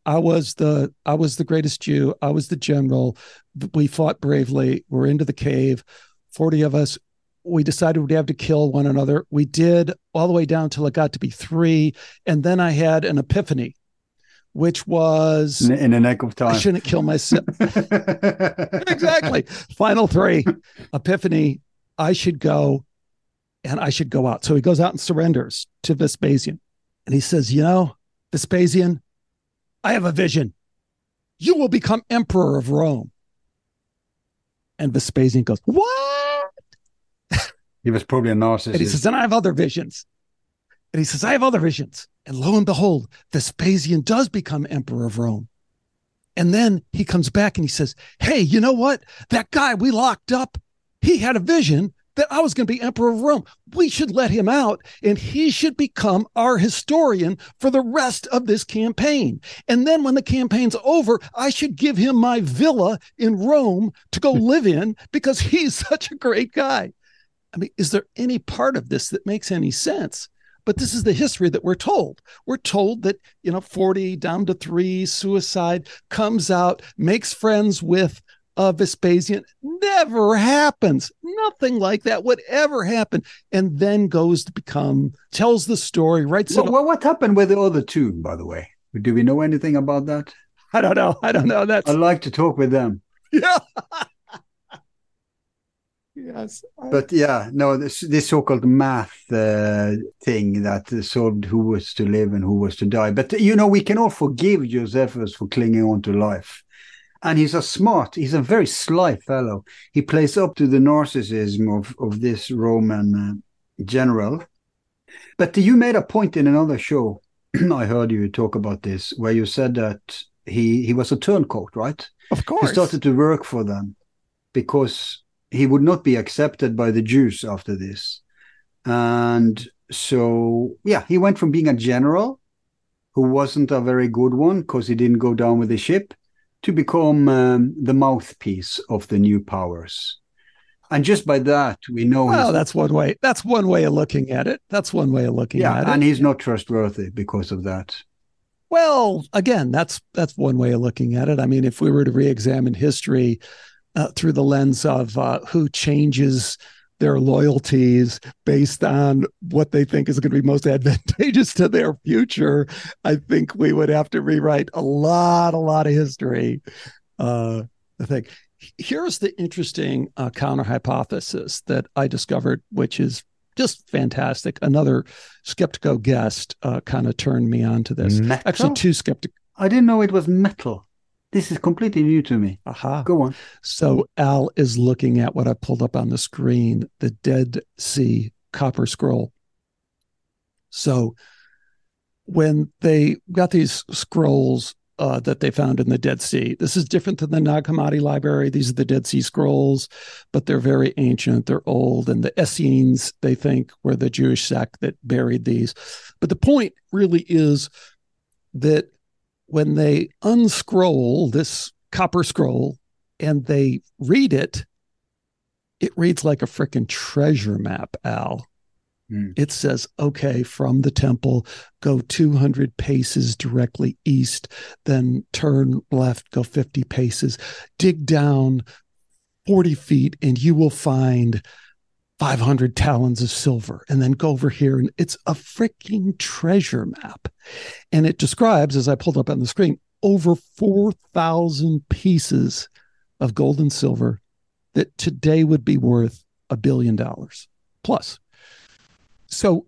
I was the greatest Jew. I was the general. We fought bravely. We're into the cave, 40 of us. We decided we'd have to kill one another. We did, all the way down till it got to be 3. And then I had an epiphany, which was in the neck of time. I shouldn't kill myself. Exactly. Final 3, epiphany. I should go, and I should go out. So he goes out and surrenders to Vespasian. And he says, Vespasian, I have a vision. You will become emperor of Rome. And Vespasian goes, what? He was probably a narcissist. And he says, and I have other visions. And he says, I have other visions. And lo and behold, Vespasian does become emperor of Rome. And then he comes back and he says, hey, you know what? That guy we locked up, he had a vision that I was going to be emperor of Rome. We should let him out, and he should become our historian for the rest of this campaign. And then when the campaign's over, I should give him my villa in Rome to go live in because he's such a great guy. I mean, is there any part of this that makes any sense? But this is the history that we're told. We're told that, 40 down to 3, suicide, comes out, makes friends with Vespasian. Never happens. Nothing like that would ever happen. And then goes to tells the story, writes it. What happened with the other 2, by the way? Do we know anything about that? I don't know. I'd like to talk with them. Yeah. Yes. But this so-called math thing that solved who was to live and who was to die. But, we can all forgive Josephus for clinging on to life. And he's a very sly fellow. He plays up to the narcissism of this Roman general. But you made a point in another show, I heard you talk about this, where you said that he was a turncoat, right? Of course. He started to work for them because he would not be accepted by the Jews after this. And so, he went from being a general, who wasn't a very good one because he didn't go down with the ship, to become the mouthpiece of the new powers. And just by that, we know... Well, that's one way. That's one way of looking at it. At it. Yeah, and he's not trustworthy because of that. Well, again, that's one way of looking at it. I mean, if we were to re-examine history through the lens of who changes their loyalties based on what they think is going to be most advantageous to their future, I think we would have to rewrite a lot of history. I think here's the interesting counter hypothesis that I discovered, which is just fantastic. Another Skeptico guest kind of turned me on to this. Metal? Actually, 2 Skeptico. I didn't know it was metal. This is completely new to me. Aha. Go on. So Al is looking at what I pulled up on the screen, the Dead Sea Copper Scroll. So when they got these scrolls that they found in the Dead Sea, this is different than the Nag Hammadi library. These are the Dead Sea Scrolls, but they're very ancient. They're old. And the Essenes, they think, were the Jewish sect that buried these. But the point really is that when they unscroll this copper scroll and they read it, it reads like a freaking treasure map, Al. It says, okay, from the temple, go 200 paces directly east, then turn left, go 50 paces, dig down 40 feet, and you will find 500 talons of silver, and then go over here. And it's a freaking treasure map. And it describes, as I pulled up on the screen, over 4,000 pieces of gold and silver that today would be worth $1 billion plus. So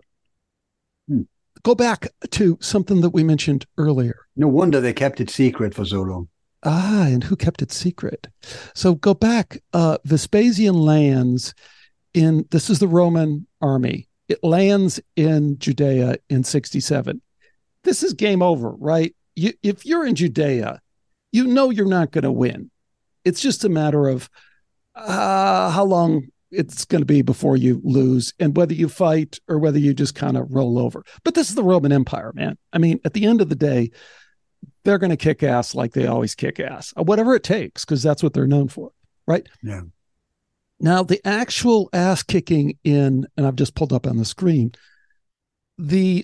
go back to something that we mentioned earlier. No wonder they kept it secret for so long. And who kept it secret? So go back. Vespasian lands this is the Roman army. It lands in Judea in 67. This is game over, right? If you're in Judea, you're not going to win. It's just a matter of how long it's going to be before you lose and whether you fight or whether you just kind of roll over. But this is the Roman Empire, man. I mean, at the end of the day, they're going to kick ass like they always kick ass, whatever it takes, because that's what they're known for, right? Yeah. Now, the actual ass kicking and I've just pulled up on the screen, the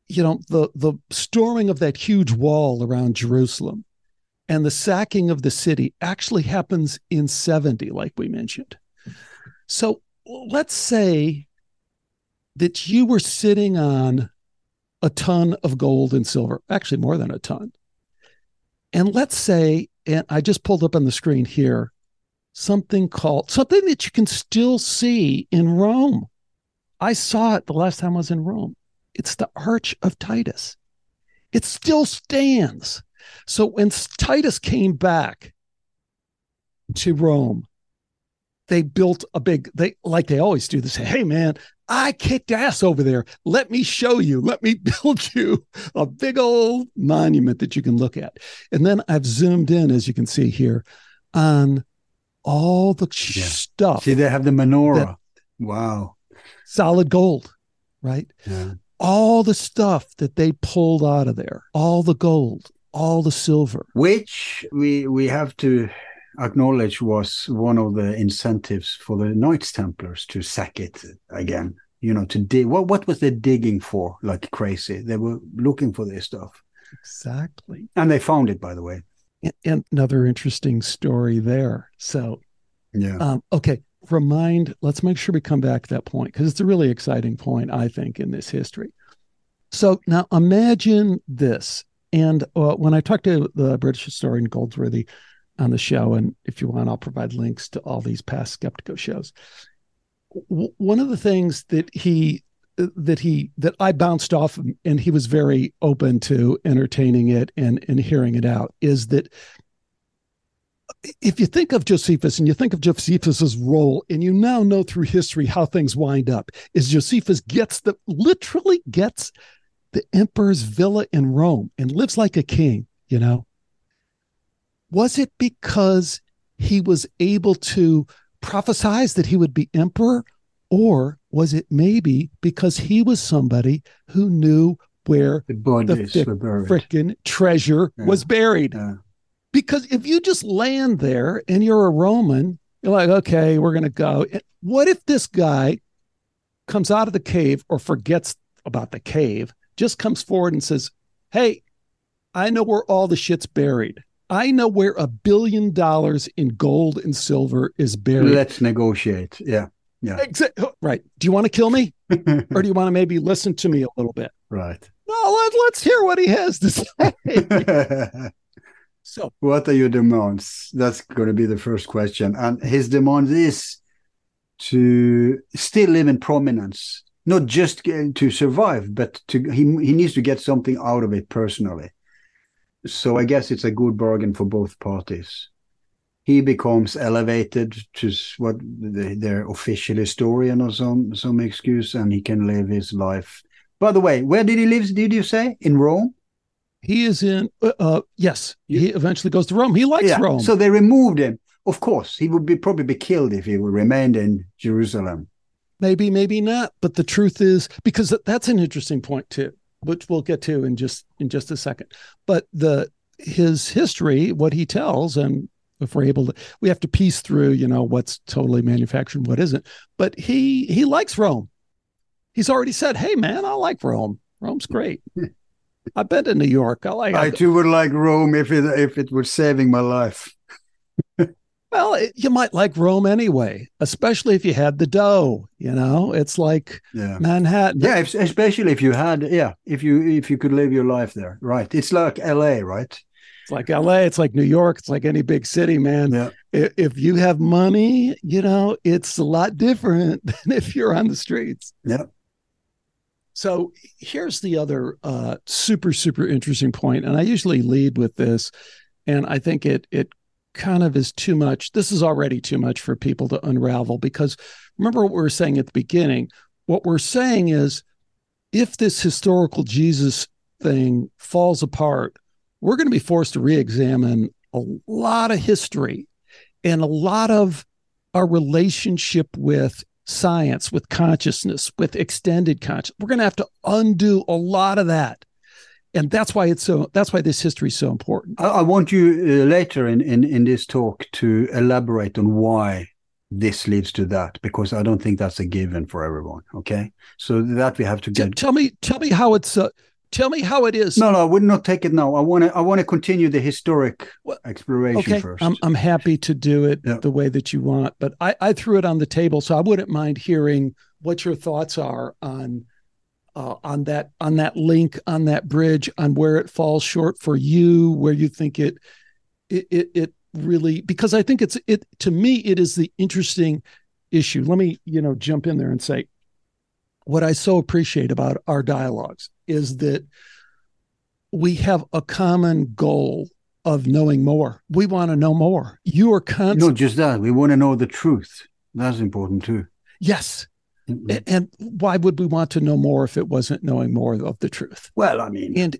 the storming of that huge wall around Jerusalem and the sacking of the city actually happens in 70, like we mentioned. So let's say that you were sitting on a ton of gold and silver, actually more than a ton. And let's say, and I just pulled up on the screen here, something that you can still see in Rome. I saw it the last time I was in Rome. It's the Arch of Titus. It still stands. So when Titus came back to Rome, they built they always do, they say, hey man, I kicked ass over there. Let me show you. Let me build you a big old monument that you can look at. And then I've zoomed in, as you can see here, on all the stuff. See, they have the menorah. Wow. Solid gold, right? Yeah. All the stuff that they pulled out of there, all the gold, all the silver. Which we have to acknowledge was one of the incentives for the Knights Templars to sack it again. To dig. What was they digging for like crazy? They were looking for this stuff. Exactly. And they found it, by the way. And another interesting story there. So, yeah. Okay. Let's make sure we come back to that point, because it's a really exciting point, I think, in this history. So now imagine this. And when I talked to the British historian Goldsworthy on the show, and if you want, I'll provide links to all these past Skeptico shows. One of the things that I bounced off, and he was very open to entertaining it and hearing it out, is that if you think of Josephus and you think of Josephus's role, and you now know through history how things wind up, is Josephus literally gets the emperor's villa in Rome and lives like a king, Was it because he was able to prophesize that he would be emperor, or was it maybe because he was somebody who knew where the frickin' treasure was buried? Yeah. Because if you just land there and you're a Roman, you're like, okay, we're going to go. What if this guy comes out of the cave, or forgets about the cave, just comes forward and says, hey, I know where all the shit's buried. I know where $1 billion in gold and silver is buried. Let's negotiate. Yeah. Yeah. Right. Do you want to kill me? Or do you want to maybe listen to me a little bit? Right. No, let's hear what he has to say. So, what are your demands? That's going to be the first question. And his demand is to still live in prominence, not just to survive, but he needs to get something out of it personally. So I guess it's a good bargain for both parties. He becomes elevated to what their official historian or some excuse, and he can live his life. By the way, where did he live? Did you say in Rome? He is in, yes, he eventually goes to Rome. He likes Rome. So they removed him. Of course, he would probably be killed if he remained in Jerusalem. Maybe, maybe not. But the truth is, because that's an interesting point too, which we'll get to in just a second. But his history, what he tells, and if we're able to, we have to piece through, what's totally manufactured and what isn't. But he likes Rome. He's already said, hey man, I like Rome. Rome's great. I've been to New York. I too would like Rome if it was saving my life. Well, you might like Rome anyway, especially if you had the dough. It's like Manhattan. Yeah, especially if you had, if you could live your life there, right? It's like LA, right? It's like LA. It's like New York. It's like any big city, man. Yeah. If you have money, it's a lot different than if you're on the streets. Yeah. So here's the other super, super interesting point. And I usually lead with this, and I think it kind of is too much. This is already too much for people to unravel, because remember what we were saying at the beginning. What we're saying is, if this historical Jesus thing falls apart, we're going to be forced to re-examine a lot of history and a lot of our relationship with science, with consciousness, with extended consciousness. We're going to have to undo a lot of that. And that's why this history is so important. I want you later in this talk to elaborate on why this leads to that, because I don't think that's a given for everyone. Okay. So that we have to get. Tell me how it's, Tell me how it is. No, I would not take it now. I want to continue the historic exploration first. I'm happy to do it the way that you want, but I threw it on the table, so I wouldn't mind hearing what your thoughts are on that link, on that bridge, on where it falls short for you, where you think it really, because I think to me it is the interesting issue. Let me jump in there and say what I so appreciate about our dialogues is that we have a common goal of knowing more. We want to know more. You are constantly. Not just that. We want to know the truth. That's important too. Yes. Mm-hmm. And why would we want to know more if it wasn't knowing more of the truth? Well, I mean, and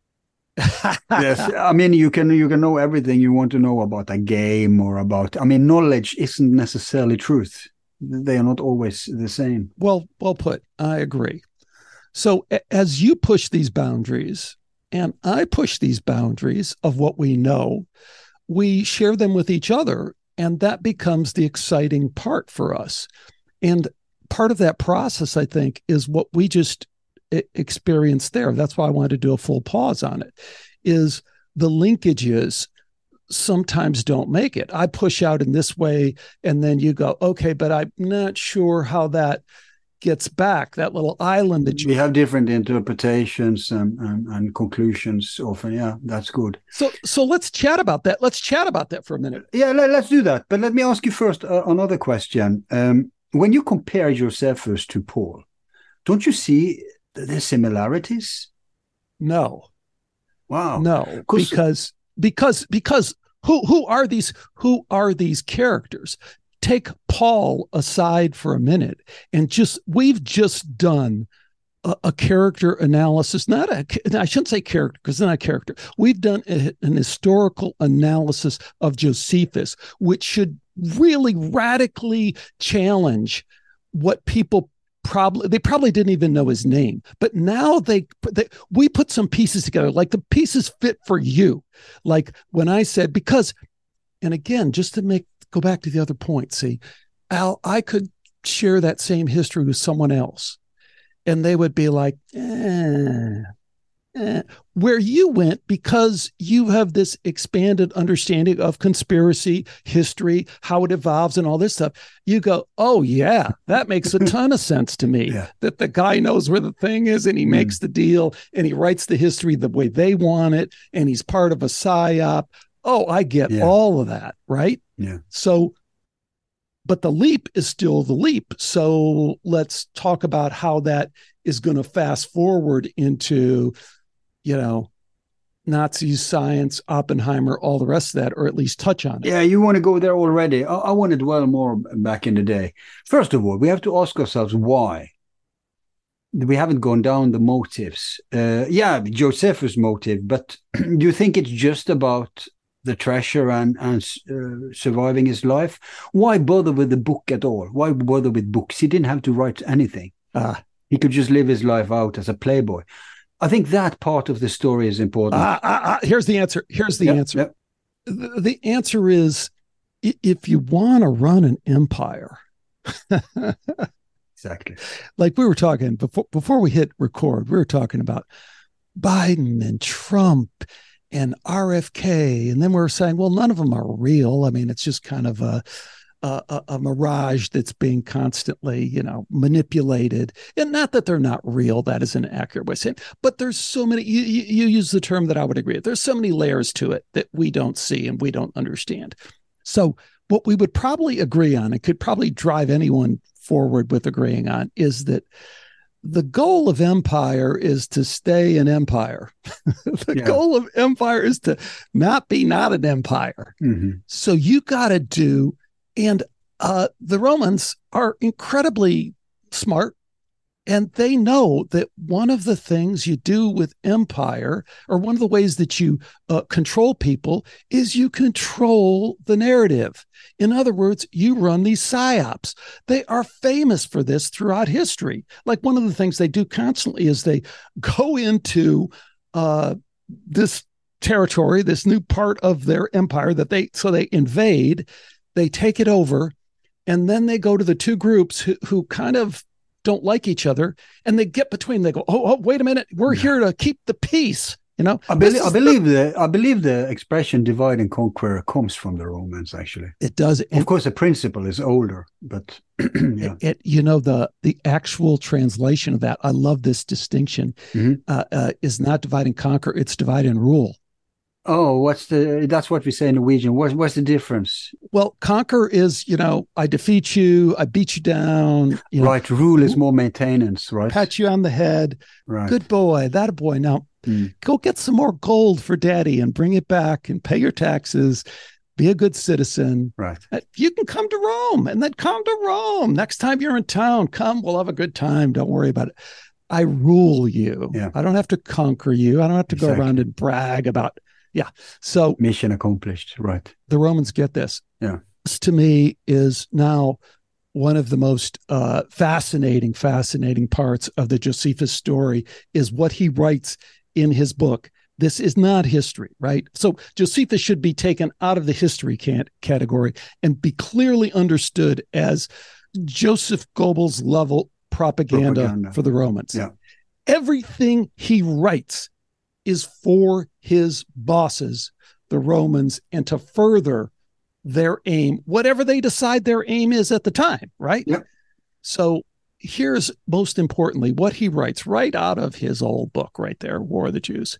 yes, I mean, you can know everything you want to know about a game or about. I mean, knowledge isn't necessarily truth. They are not always the same. Well put. I agree. So as you push these boundaries and I push these boundaries of what we know, we share them with each other, and that becomes the exciting part for us. And part of that process, I think, is what we just experienced there. That's why I wanted to do a full pause on it, is the linkages sometimes don't make it. I push out in this way, and then you go, okay, but I'm not sure how that gets back, that little island that we have different interpretations and conclusions often. Yeah, that's good. So let's chat about that. Let's chat about that for a minute. Yeah, let's do that. But let me ask you first another question. When you compare Josephus to Paul, don't you see the similarities? No. Wow. No, because who are these characters? Take Paul aside for a minute, and we've just done a character analysis. I shouldn't say character, because they're not character. We've done an historical analysis of Josephus, which should really radically challenge what people probably didn't even know his name, but now we put some pieces together, like the pieces fit for you. Like when I said, because, and again, just to go back to the other point, see, Al, I could share that same history with someone else and they would be like, where you went, because you have this expanded understanding of conspiracy history, how it evolves and all this stuff. You go, oh yeah, that makes a ton of sense to me. Yeah. That the guy knows where the thing is and he makes the deal and he writes the history the way they want it. And he's part of a psyop. Oh, I get all of that. Right. Yeah. So, but the leap is still the leap. So let's talk about how that is going to fast forward into, Nazis, science, Oppenheimer, all the rest of that, or at least touch on it. Yeah, you want to go there already. I want to dwell more back in the day. First of all, we have to ask ourselves why. We haven't gone down the motives. Josephus' motive, but do you think it's just about the treasure and surviving his life? Why bother with the book at all? Why bother with books? He didn't have to write anything. He could just live his life out as a playboy. I think that part of the story is important. Here's the answer. Answer. The answer is, if you want to run an empire, exactly. Like we were talking before we hit record, we were talking about Biden and Trump and RFK, and then we were saying, well, none of them are real. I mean, it's just kind of a mirage that's being constantly, manipulated. And not that they're not real. That is an accurate way of saying it. But there's so many, you use the term that I would agree with. There's so many layers to it that we don't see and we don't understand. So what we would probably agree on, and could probably drive anyone forward with agreeing on, is that the goal of empire is to stay an empire. The goal of empire is to not an empire. Mm-hmm. So you got to do. And the Romans are incredibly smart, and they know that one of the things you do with empire, or one of the ways that you control people, is you control the narrative. In other words, you run these psyops. They are famous for this throughout history. Like one of the things they do constantly is they go into this territory, this new part of their empire that they invade. They take it over, and then they go to the two groups who kind of don't like each other, and they get between. They go, oh, wait a minute, we're here to keep the peace. You know, I believe the expression divide and conquer comes from the Romans. Actually, it does. Of course, the principle is older, but yeah. The actual translation of that, I love this distinction, is not divide and conquer; it's divide and rule. Oh, that's what we say in Norwegian. What's the difference? Well, conquer is, I defeat you, I beat you down. Right. Rule is more maintenance, right? Pat you on the head. Right. Good boy, that a boy. Now, go get some more gold for daddy and bring it back and pay your taxes. Be a good citizen. Right. You can come to Rome, and then come to Rome. Next time you're in town, come. We'll have a good time. Don't worry about it. I rule you. Yeah. I don't have to conquer you. I don't have to go around and brag about. Yeah. So mission accomplished. Right. The Romans get this. Yeah. This to me is now one of the most fascinating parts of the Josephus story is what he writes in his book. This is not history, right? So Josephus should be taken out of the history category and be clearly understood as Joseph Goebbels level propaganda for the Romans. Yeah. Everything he writes is for his bosses, the Romans, and to further their aim, whatever they decide their aim is at the time, right? Yep. So here's most importantly what he writes right out of his old book right there, War of the Jews.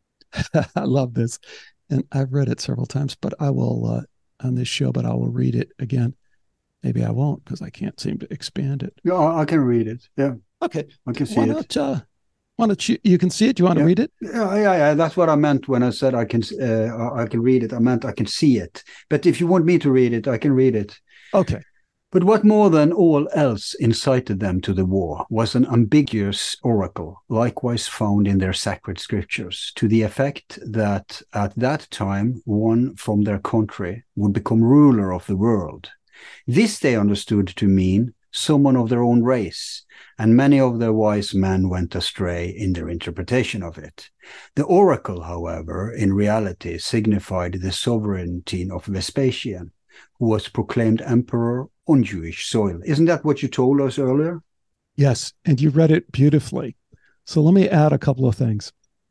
I love this. And I've read it several times, but I will on this show, but I will read it again. Maybe I won't because I can't seem to expand it. Yeah, I can read it. Yeah. Okay. I can see it. Why don't you can see it? Do you want to read it? Yeah. That's what I meant when I said I can read it. I meant I can see it. But if you want me to read it, I can read it. Okay. But what more than all else incited them to the war was an ambiguous oracle, likewise found in their sacred scriptures, to the effect that at that time one from their country would become ruler of the world. This they understood to mean someone of their own race, and many of the wise men went astray in their interpretation of it. The oracle, however, in reality signified the sovereignty of Vespasian, who was proclaimed emperor on Jewish soil. Isn't that what you told us earlier? Yes, and you read it beautifully. So let me add a couple of things.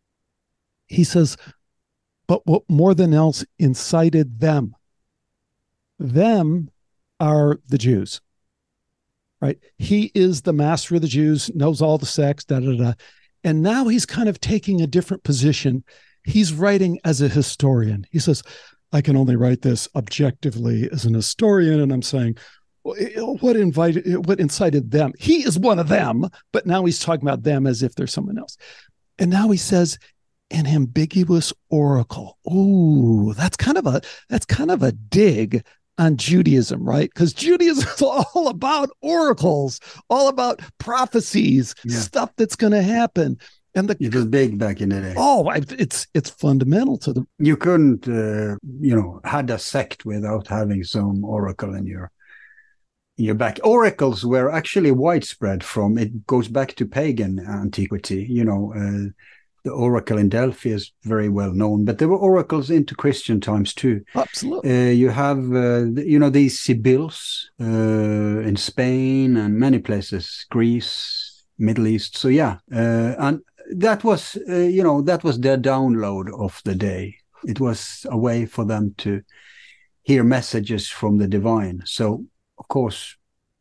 He says, but what more than else incited them? Them are the Jews. Right? He is the master of the Jews, knows all the sects, And now he's kind of taking a different position. He's writing as a historian. He says, I can only write this objectively as an historian. And I'm saying, what incited them? He is one of them, but now he's talking about them as if they're someone else. And now he says, an ambiguous oracle. Ooh, that's kind of a dig on Judaism, right? Because Judaism is all about oracles, all about prophecies, stuff that's going to happen. And it was big back in the day. Oh, it's fundamental to the. You couldn't, had a sect without having some oracle in your back. Oracles were actually widespread from. It goes back to pagan antiquity. The oracle in Delphi is very well known, but there were oracles into Christian times too. Absolutely. You have, these Sibyls in Spain and many places, Greece, Middle East. So and that was, that was their download of the day. It was a way for them to hear messages from the divine. So, of course,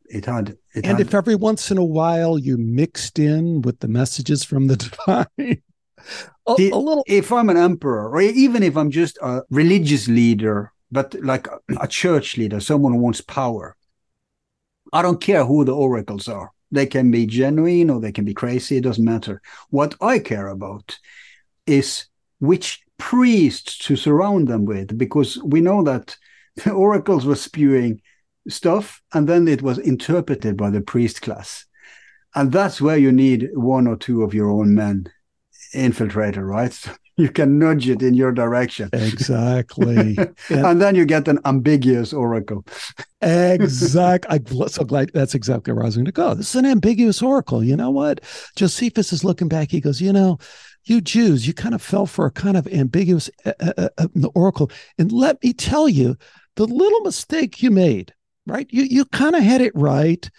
if every once in a while you mixed in with the messages from the divine. A little. If I'm an emperor, or even if I'm just a religious leader, but like a church leader, someone who wants power, I don't care who the oracles are. They can be genuine or they can be crazy. It doesn't matter. What I care about is which priests to surround them with, because we know that the oracles were spewing stuff and then it was interpreted by the priest class. And that's where you need one or two of your own men infiltrator, right? So you can nudge it in your direction. Exactly. And then you get an ambiguous oracle. Exactly. I'm so glad that's exactly where I was going to go. This is an ambiguous oracle. You know what? Josephus is looking back. He goes, you Jews, you kind of fell for a kind of ambiguous oracle. And let me tell you, the little mistake you made, right? You kind of had it right.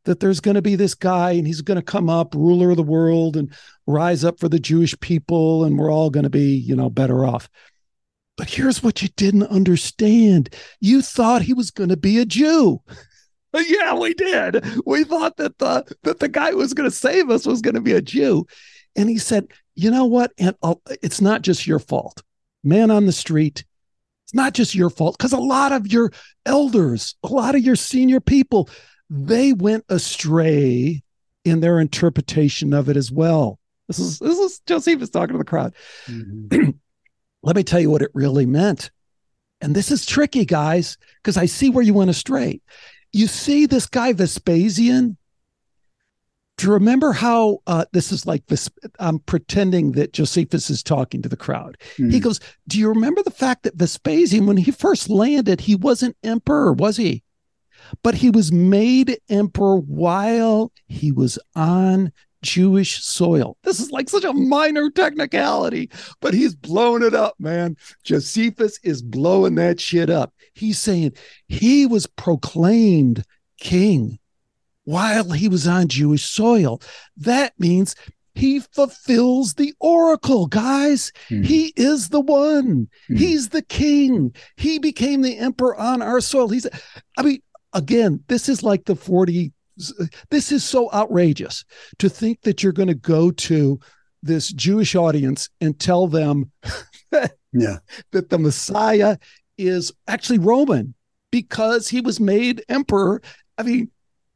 that there's going to be this guy and he's going to come up, ruler of the world, and rise up for the Jewish people, and we're all going to be, better off. But here's what you didn't understand. You thought he was going to be a Jew. Yeah, we did. We thought that the guy who was going to save us was going to be a Jew. And he said, you know what? And it's not just your fault. Man on the street, it's not just your fault, because a lot of your elders, a lot of your senior people, they went astray in their interpretation of it as well. This is Josephus talking to the crowd. Mm-hmm. Let me tell you what it really meant. And this is tricky, guys, because I see where you went astray. You see this guy Vespasian. Do you remember how this is like this? I'm pretending that Josephus is talking to the crowd. Mm-hmm. He goes, do you remember the fact that Vespasian, when he first landed, he wasn't emperor, was he? But he was made emperor while he was on Jewish soil. This is like such a minor technicality, but he's blown it up, man. Josephus is blowing that shit up. He's saying he was proclaimed king while he was on Jewish soil. That means he fulfills the oracle, guys. He is the one. He's the king. He became the emperor on our soil. Again, this is like the 40. This is so outrageous to think that you're going to go to this Jewish audience and tell them that the Messiah is actually Roman because he was made emperor. I mean,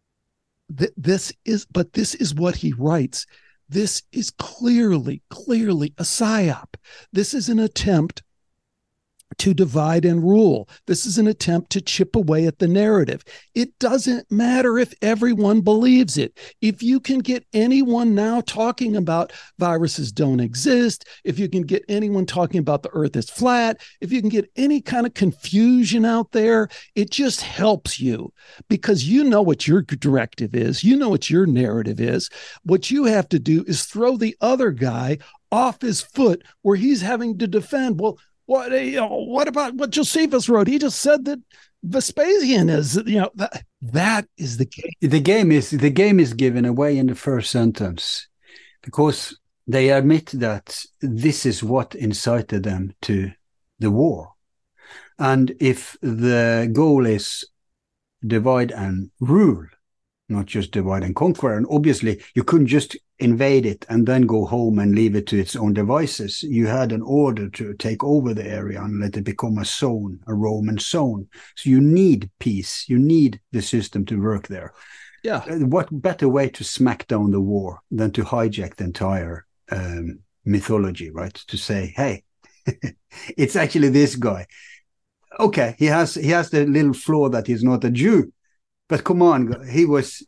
this is what he writes. This is clearly a psyop. This is an attempt to divide and rule. This is an attempt to chip away at the narrative. It doesn't matter if everyone believes it. If you can get anyone now talking about viruses don't exist, if you can get anyone talking about the earth is flat, if you can get any kind of confusion out there, it just helps you because you know what your directive is. You know what your narrative is. What you have to do is throw the other guy off his foot where he's having to defend. Well, what about what Josephus wrote? He just said that Vespasian is, that is the game. The game is given away in the first sentence because they admit that this is what incited them to the war. And if the goal is divide and rule, not just divide and conquer, and obviously you couldn't just invade it and then go home and leave it to its own devices. You had an order to take over the area and let it become a zone, a Roman zone. So you need peace. You need the system to work there. Yeah. What better way to smack down the war than to hijack the entire mythology, right? To say, hey, it's actually this guy. Okay, he has the little flaw that he's not a Jew. But come on, he was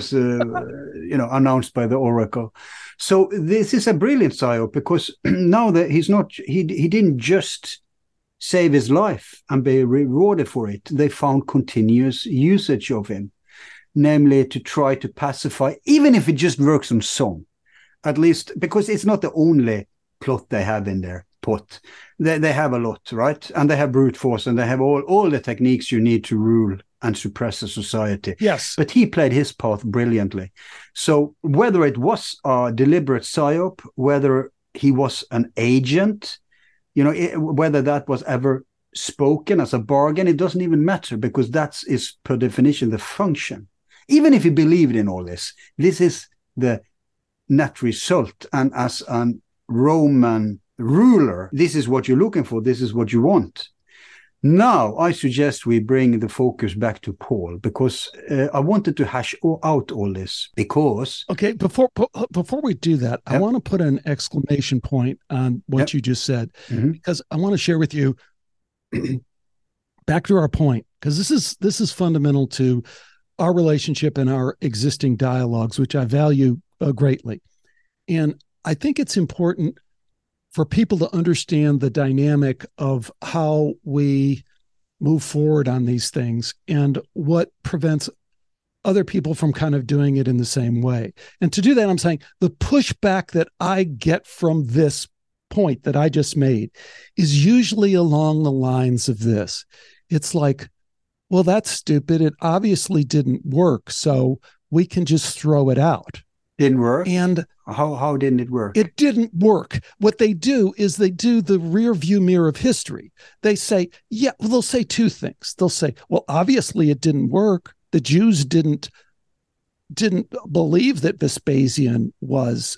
announced by the oracle. So this is a brilliant psyop because now that he didn't just save his life and be rewarded for it. They found continuous usage of him, namely to try to pacify, even if it just works on some, at least because it's not the only plot they have in their pot. They have a lot, right? And they have brute force and they have all the techniques you need to rule and suppress a society. Yes. But he played his part brilliantly. So whether it was a deliberate psyop, whether he was an agent, whether that was ever spoken as a bargain, it doesn't even matter because that is per definition the function. Even if he believed in all this is the net result. And as a Roman ruler, this is what you're looking for. This is what you want. Now, I suggest we bring the focus back to Paul because I wanted to hash out all this because... Okay, before we do that, I want to put an exclamation point on what you just said because I want to share with you, back to our point, because this is fundamental to our relationship and our existing dialogues, which I value greatly. And I think it's important for people to understand the dynamic of how we move forward on these things and what prevents other people from kind of doing it in the same way. And to do that, I'm saying the pushback that I get from this point that I just made is usually along the lines of this. It's like, well, that's stupid. It obviously didn't work. So we can just throw it out. Didn't work? And how didn't it work? It didn't work. What they do is they do the rear view mirror of history. They say, they'll say two things. They'll say, well, obviously it didn't work. The Jews didn't believe that Vespasian was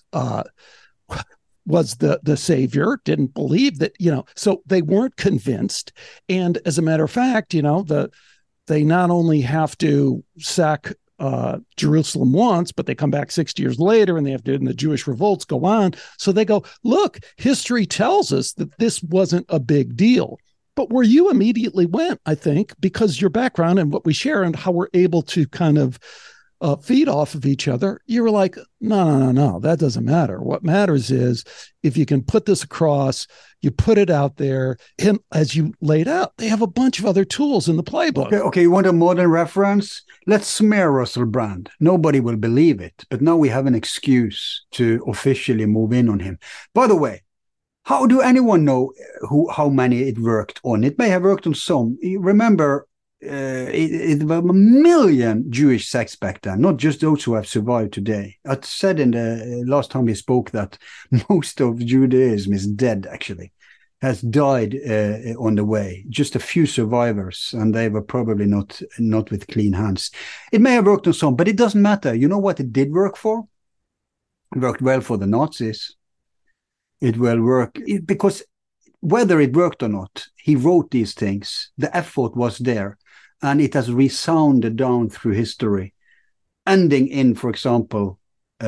the savior, didn't believe that, so they weren't convinced. And as a matter of fact, they not only have to sack Jerusalem once, but they come back 60 years later and the Jewish revolts go on. So they go, look, history tells us that this wasn't a big deal. But where you immediately went, I think, because your background and what we share and how we're able to kind of feed off of each other, you were like, no, that doesn't matter. What matters is if you can put this across, you put it out there, and as you laid out, they have a bunch of other tools in the playbook. Okay, you want a modern reference? Let's smear Russell Brand. Nobody will believe it, but now we have an excuse to officially move in on him. By the way, how do anyone know how many it worked on? It may have worked on some. Remember, it was a million Jewish sects back then, not just those who have survived today. I said in the last time we spoke that most of Judaism is dead, actually, has died on the way. Just a few survivors, and they were probably not with clean hands. It may have worked on some, but it doesn't matter. You know what it did work for? It worked well for the Nazis. It will work because whether it worked or not, he wrote these things. The effort was there. And it has resounded down through history, ending in, for example,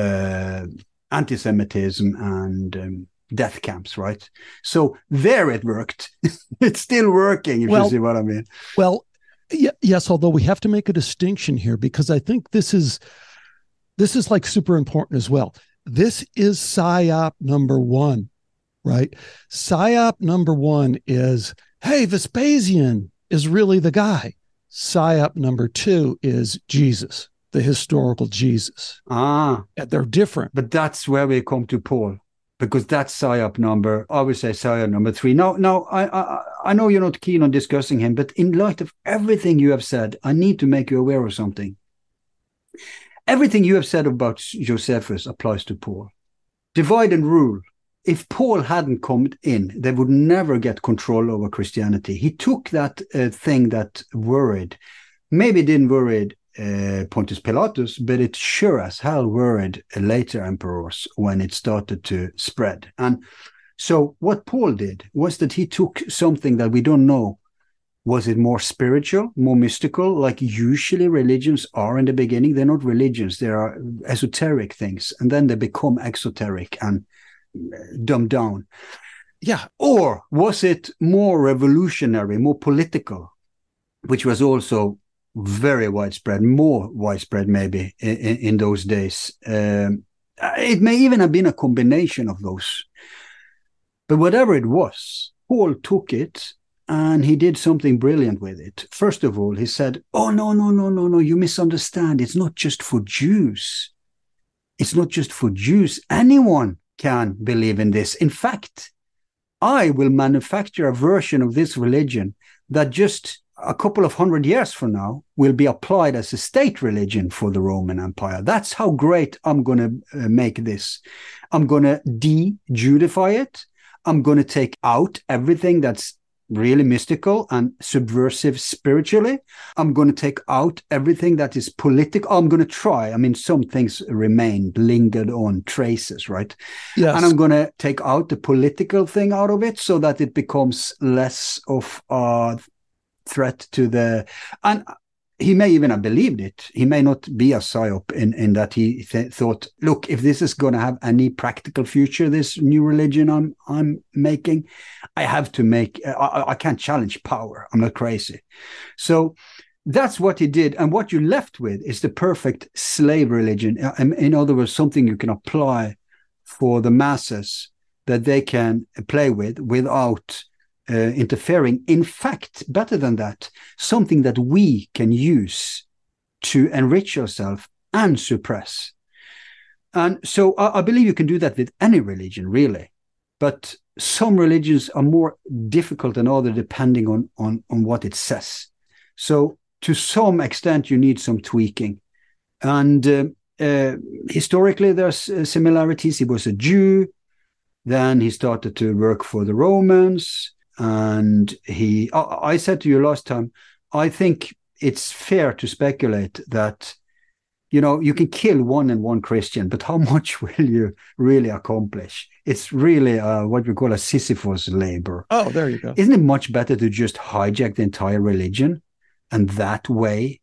anti-Semitism and death camps, right? So there it worked. It's still working, if you see what I mean. Well, yes, although we have to make a distinction here, because I think this is like super important as well. This is PSYOP number one, right? PSYOP number one is, hey, Vespasian is really the guy. PSYOP number two is Jesus, the historical Jesus. They're different. But that's where we come to Paul, because that's PSYOP number, I would say PSYOP number three. Now, I know you're not keen on discussing him, but in light of everything you have said, I need to make you aware of something. Everything you have said about Josephus applies to Paul. Divide and rule. If Paul hadn't come in, they would never get control over Christianity. He took that thing that worried, maybe didn't worry Pontius Pilatus, but it sure as hell worried later emperors when it started to spread. And so what Paul did was that he took something that we don't know. Was it more spiritual, more mystical, like usually religions are in the beginning? They're not religions, they are esoteric things, and then they become exoteric and dumbed down. Yeah. Or was it more revolutionary, more political, which was also very widespread, more widespread maybe in those days? It may even have been a combination of those. But whatever it was, Paul took it and he did something brilliant with it. First of all, he said, oh, no, you misunderstand. It's not just for Jews. It's not just for Jews. Anyone can believe in this. In fact, I will manufacture a version of this religion that just a couple of 100 years from now will be applied as a state religion for the Roman Empire. That's how great I'm going to make this. I'm going to de-Judify it. I'm going to take out everything that's really mystical and subversive spiritually. I'm going to take out everything that is political. I'm going to try. I mean, some things remained, lingered on, traces, right? Yes. And I'm going to take out the political thing out of it so that it becomes less of a threat to the... And he may even have believed it. He may not be a psyop in that he thought, look, if this is going to have any practical future, this new religion I'm making, I have to make, I can't challenge power. I'm not crazy. So that's what he did. And what you're left with is the perfect slave religion. In other words, something you can apply for the masses that they can play with without interfering. In fact, better than that, something that we can use to enrich ourselves and suppress. And so I believe you can do that with any religion, really. But some religions are more difficult than others depending on what it says. So to some extent, you need some tweaking. And historically, there's similarities. He was a Jew. Then he started to work for the Romans. And I said to you last time, I think it's fair to speculate that, you can kill one Christian, but how much will you really accomplish? It's really what we call a Sisyphus labor. Oh, there you go. Isn't it much better to just hijack the entire religion and that way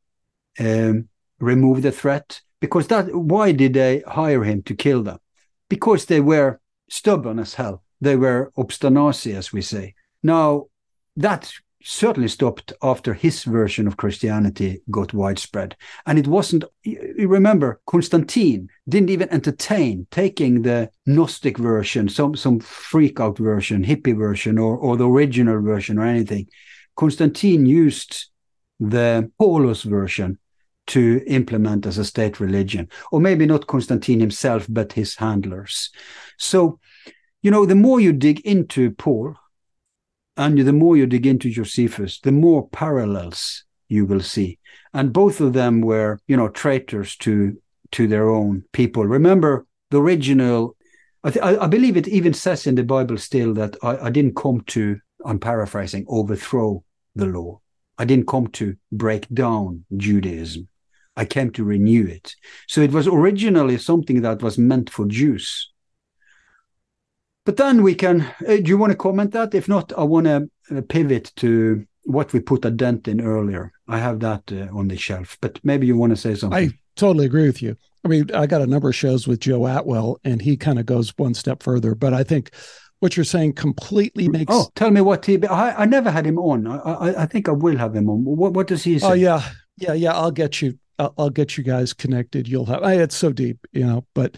remove the threat? Because why did they hire him to kill them? Because they were stubborn as hell. They were obstinacy, as we say. Now, that certainly stopped after his version of Christianity got widespread. And it wasn't, you remember, Constantine didn't even entertain taking the Gnostic version, some freak-out version, hippie version, or the original version or anything. Constantine used the Paulus version to implement as a state religion. Or maybe not Constantine himself, but his handlers. So, the more you dig into Paul, and the more you dig into Josephus, the more parallels you will see. And both of them were, traitors to their own people. Remember, the original, I believe it even says in the Bible still that I didn't come to, I'm paraphrasing, overthrow the law. I didn't come to break down Judaism. I came to renew it. So it was originally something that was meant for Jews. But then we can, do you want to comment that? If not, I want to pivot to what we put a dent in earlier. I have that on the shelf, but maybe you want to say something. I totally agree with you. I mean, I got a number of shows with Joe Atwell, and he kind of goes one step further, but I think what you're saying completely makes... Oh, tell me what I never had him on. I think I will have him on. What does he say? Oh, yeah. I'll get you guys connected. You'll have, it's so deep, but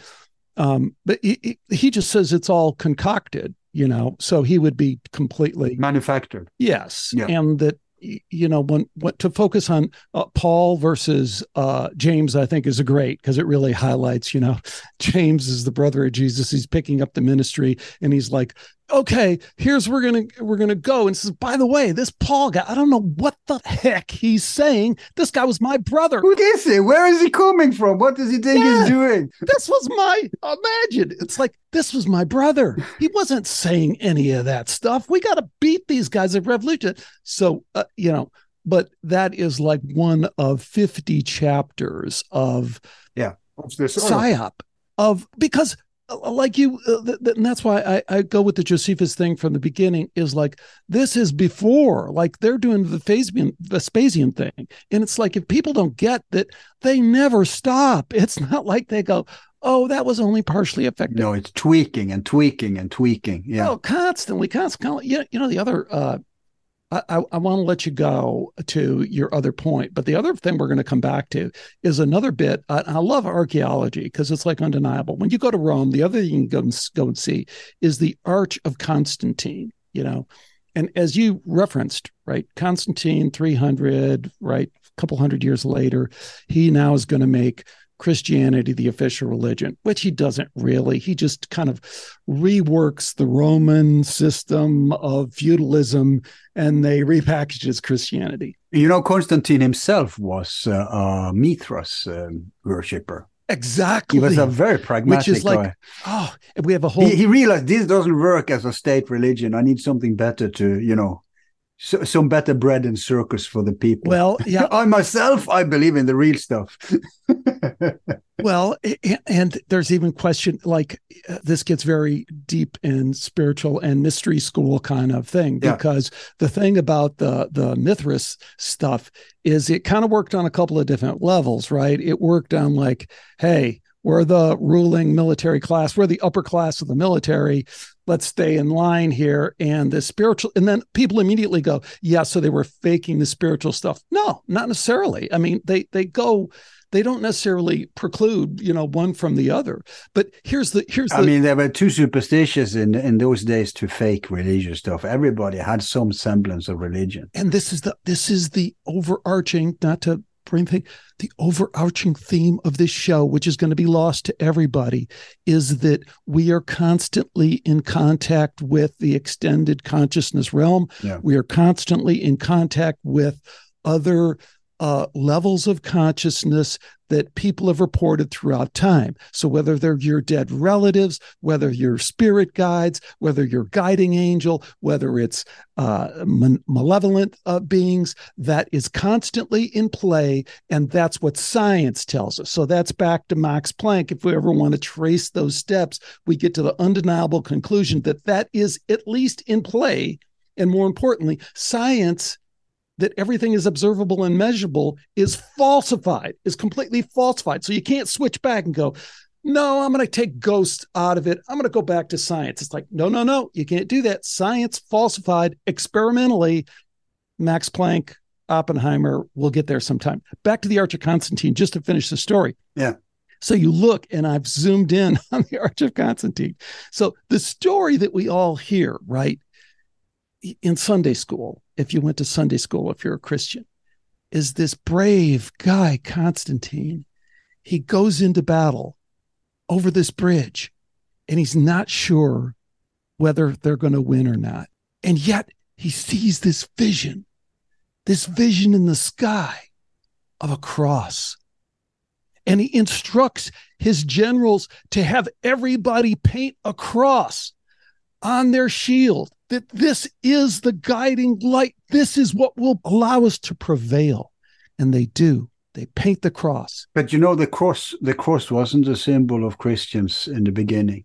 he just says it's all concocted, so he would be completely manufactured. Yes. Yeah. And that, what to focus on Paul versus James, I think is great because it really highlights, James is the brother of Jesus. He's picking up the ministry and he's like, okay, here's we're gonna go. And says, by the way, this Paul guy, I don't know what the heck he's saying. This guy was my brother. Who is he? Where is he coming from? What does he think he's doing? This was imagine. It's like, this was my brother. He wasn't saying any of that stuff. We got to beat these guys at Revolution. So, but that is like one of 50 chapters of psyop because like you, and that's why I go with the Josephus thing from the beginning is like, this is before, like they're doing the Vespasian thing. And it's like, if people don't get that, they never stop. It's not like they go, oh, that was only partially effective. No, it's tweaking and tweaking and tweaking. Yeah. Oh, constantly. The other, I want to let you go to your other point, but the other thing we're going to come back to is another bit. I love archaeology because it's like undeniable. When you go to Rome, the other thing you can go and see is the Arch of Constantine, and as you referenced, right, Constantine 300, right, a couple hundred years later, he now is going to make Christianity the official religion, which he doesn't really. He just kind of reworks the Roman system of feudalism and they repackage it as Christianity. Constantine himself was a Mithras worshipper. Exactly. He was a very pragmatic Which is like, guy. Oh, we have a whole... He realized this doesn't work as a state religion. I need something better to, some better bread and circus for the people. Well, yeah. I believe in the real stuff. Well, and there's even question like this gets very deep in spiritual and mystery school kind of thing, because the thing about the Mithras stuff is it kind of worked on a couple of different levels, right? It worked on like, hey, we're the ruling military class. We're the upper class of the military. Let's stay in line here. And the spiritual, and then people immediately go, yeah, so they were faking the spiritual stuff. No, not necessarily. I mean, they don't necessarily preclude, one from the other. But here's the. I mean, they were too superstitious in those days to fake religious stuff. Everybody had some semblance of religion. And this is the overarching, not to bring the overarching theme of this show, which is going to be lost to everybody, is that we are constantly in contact with the extended consciousness realm. Yeah. We are constantly in contact with other levels of consciousness that people have reported throughout time. So whether they're your dead relatives, whether you're spirit guides, whether you're guiding angel, whether it's malevolent beings, that is constantly in play. And that's what science tells us. So that's back to Max Planck. If we ever want to trace those steps, we get to the undeniable conclusion that that is at least in play. And more importantly, science, that everything is observable and measurable, is falsified, is completely falsified. So you can't switch back and go, no, I'm going to take ghosts out of it. I'm going to go back to science. It's like, no, you can't do that. Science falsified experimentally. Max Planck, Oppenheimer, we'll get there sometime. Back to the Arch of Constantine, just to finish the story. Yeah. So you look, and I've zoomed in on the Arch of Constantine. So the story that we all hear, right, in Sunday school, if you went to Sunday school, if you're a Christian, is this brave guy, Constantine. He goes into battle over this bridge, and he's not sure whether they're going to win or not. And yet he sees this vision in the sky of a cross. And he instructs his generals to have everybody paint a cross on their shield, that this is the guiding light. This is what will allow us to prevail. And they do. They paint the cross. But the cross wasn't a symbol of Christians in the beginning.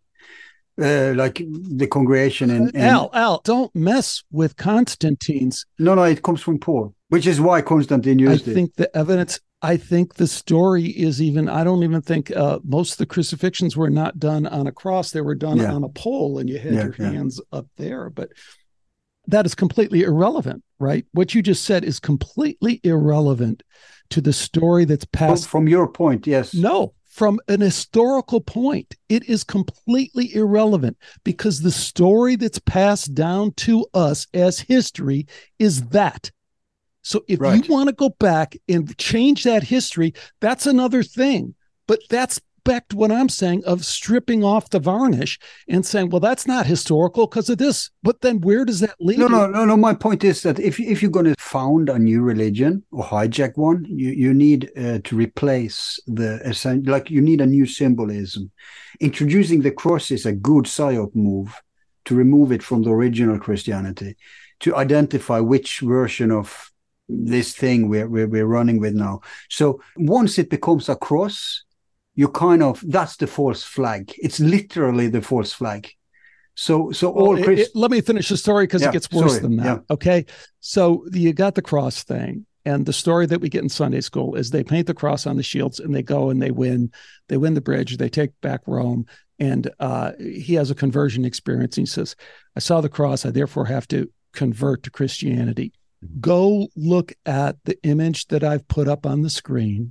Like the congregation in Al, don't mess with Constantine's. No, it comes from Paul, which is why Constantine used it. I think the evidence, I think the story is even, I don't even think most of the crucifixions were not done on a cross. They were done on a pole, and you had your hands up there. But that is completely irrelevant, right? What you just said is completely irrelevant to the story that's passed. From your point, yes. No, from an historical point, it is completely irrelevant, because the story that's passed down to us as history is that. So if you want to go back and change that history, that's another thing. But that's back to what I'm saying of stripping off the varnish and saying, well, that's not historical because of this. But then where does that lead? No. My point is that if you're going to found a new religion or hijack one, you need to replace the essential, like you need a new symbolism. Introducing the cross is a good psyop move to remove it from the original Christianity, to identify which version of this thing we're running with now. So once it becomes a cross, you that's the false flag. It's literally the false flag. So all let me finish the story, because it gets worse than that. Yeah. Okay. So you got the cross thing. And the story that we get in Sunday school is they paint the cross on the shields, and they go and they win the bridge. They take back Rome. And he has a conversion experience. He says, I saw the cross. I therefore have to convert to Christianity. Go look at the image that I've put up on the screen.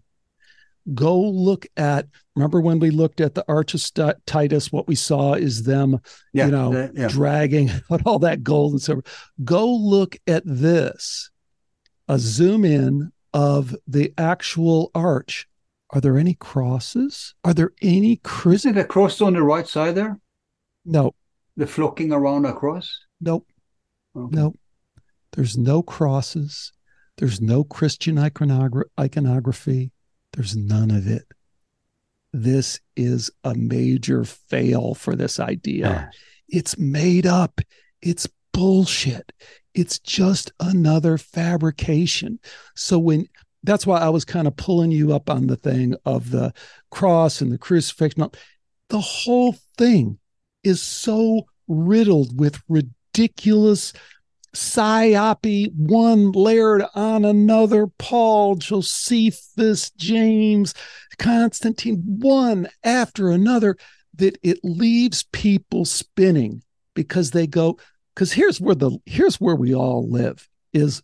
Go look at, remember when we looked at the Arch of Titus, what we saw is them, dragging out all that gold and silver. Go look at this, a zoom in of the actual arch. Are there any crosses? Are there any Is it a cross on the right side there? No. The flocking around a cross? Nope. Okay. Nope. There's no crosses. There's no Christian iconography. There's none of it. This is a major fail for this idea. It's made up. It's bullshit. It's just another fabrication. So that's why I was kind of pulling you up on the thing of the cross and the crucifixion. The whole thing is so riddled with ridiculous psyopy, one layered on another. Paul, Josephus, James, Constantine, one after another, that it leaves people spinning, because they go, because here's where we all live is,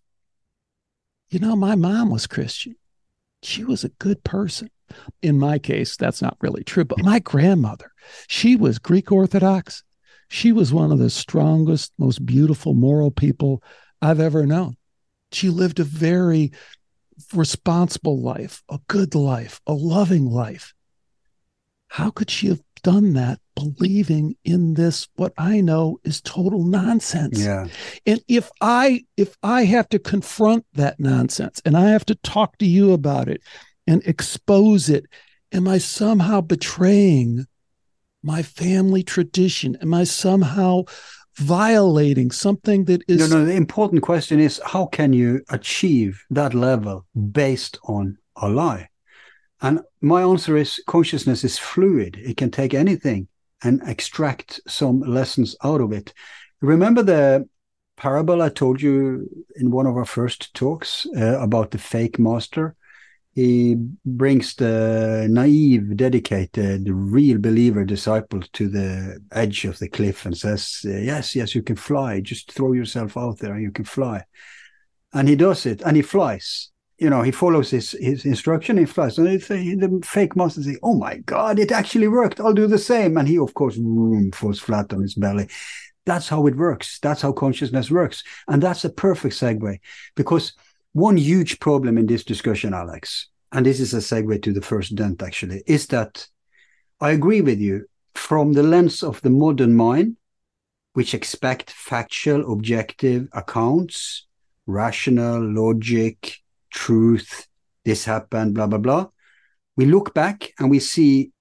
my mom was Christian. She was a good person. In my case, that's not really true, but my grandmother, she was Greek Orthodox. She was one of the strongest, most beautiful, moral people I've ever known. She lived a very responsible life, a good life, a loving life. How could she have done that believing in this, what I know is total nonsense. Yeah. And if I have to confront that nonsense and I have to talk to you about it and expose it, am I somehow betraying my family tradition? Am I somehow violating something that is... No, the important question is, how can you achieve that level based on a lie? And my answer is, consciousness is fluid. It can take anything and extract some lessons out of it. Remember the parable I told you in one of our first talks about the fake master? He brings the naive, dedicated, real believer disciple to the edge of the cliff and says, yes, you can fly. Just throw yourself out there and you can fly. And he does it and he flies. You know, he follows his instruction, he flies. And the fake master says, oh my God, it actually worked. I'll do the same. And he, of course, falls flat on his belly. That's how it works. That's how consciousness works. And that's a perfect segue, because one huge problem in this discussion, Alex, and this is a segue to the first dent actually, is that I agree with you from the lens of the modern mind, which expect factual, objective accounts, rational, logic, truth, this happened, blah, blah, blah. We look back and we see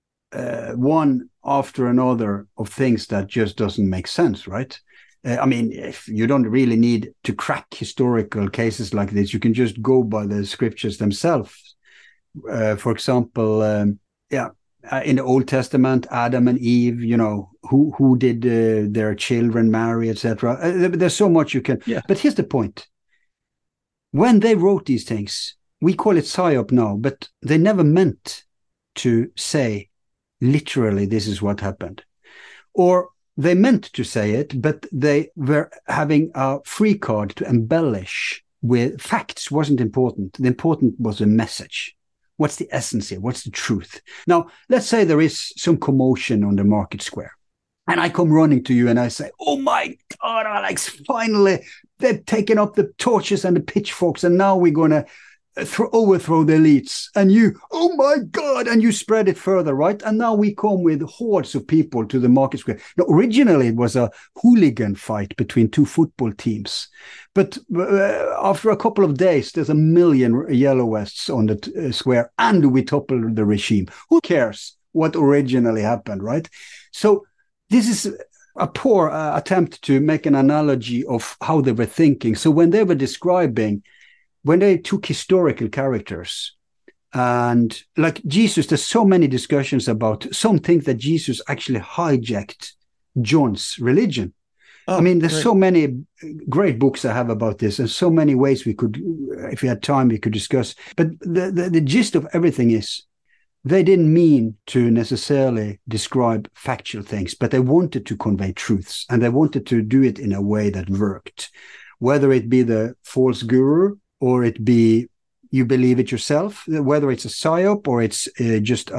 one after another of things that just doesn't make sense, right? I mean, if you don't really need to crack historical cases like this, you can just go by the scriptures themselves. For example, in the Old Testament, Adam and Eve, you know, who did their children marry, etc. There's so much you can. Yeah. But here's the point. When they wrote these things, we call it psyop now, but they never meant to say literally this is what happened. Or they meant to say it, but they were having a free card to embellish with facts. Wasn't important. The important was the message. What's the essence here? What's the truth? Now, let's say there is some commotion on the market square. And I come running to you and I say, oh my God, Alex, finally, they've taken up the torches and the pitchforks and now we're going to overthrow the elites. And you, oh my God, and you spread it further, right? And now we come with hordes of people to the market square. Now, originally, it was a hooligan fight between two football teams. But after a couple of days, there's 1 million yellow vests on the square and we topple the regime. Who cares what originally happened, right? So this is a poor attempt to make an analogy of how they were thinking. So when they were describing, when they took historical characters and like Jesus, there's so many discussions about some think that Jesus actually hijacked John's religion. I mean, there's so many great books I have about this and so many ways we could, if we had time, we could discuss. But the gist of everything is they didn't mean to necessarily describe factual things, but they wanted to convey truths and they wanted to do it in a way that worked, whether it be the false guru or it be you believe it yourself, whether it's a psyop or it's just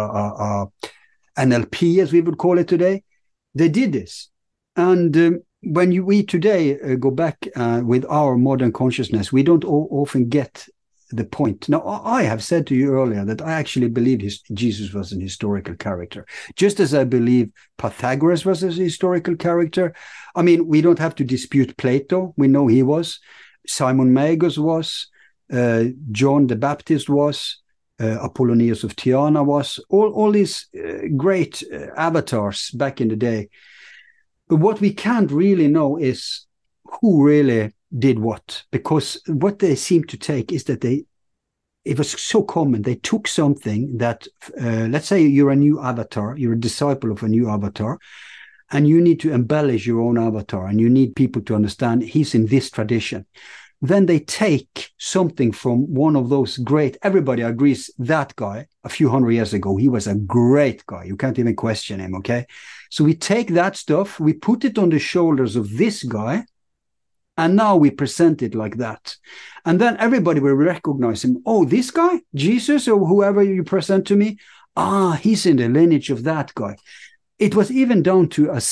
a NLP, as we would call it today. They did this. And when we today go back with our modern consciousness, we don't often get the point. Now, I have said to you earlier that I actually believe Jesus was an historical character, just as I believe Pythagoras was a historical character. I mean, we don't have to dispute Plato. We know he was. Simon Magus was. John the Baptist was. Apollonius of Tyana was. All these great avatars back in the day. But what we can't really know is who really did what, because what they seem to take is that it was so common. They took something that, let's say you're a new avatar, you're a disciple of a new avatar, and you need to embellish your own avatar, and you need people to understand he's in this tradition. Then they take something from one of those great, everybody agrees that guy a few hundred years ago, he was a great guy. You can't even question him, okay? So we take that stuff, we put it on the shoulders of this guy, and now we present it like that. And then everybody will recognize him. Oh, this guy, Jesus, or whoever you present to me, he's in the lineage of that guy. It was even down to a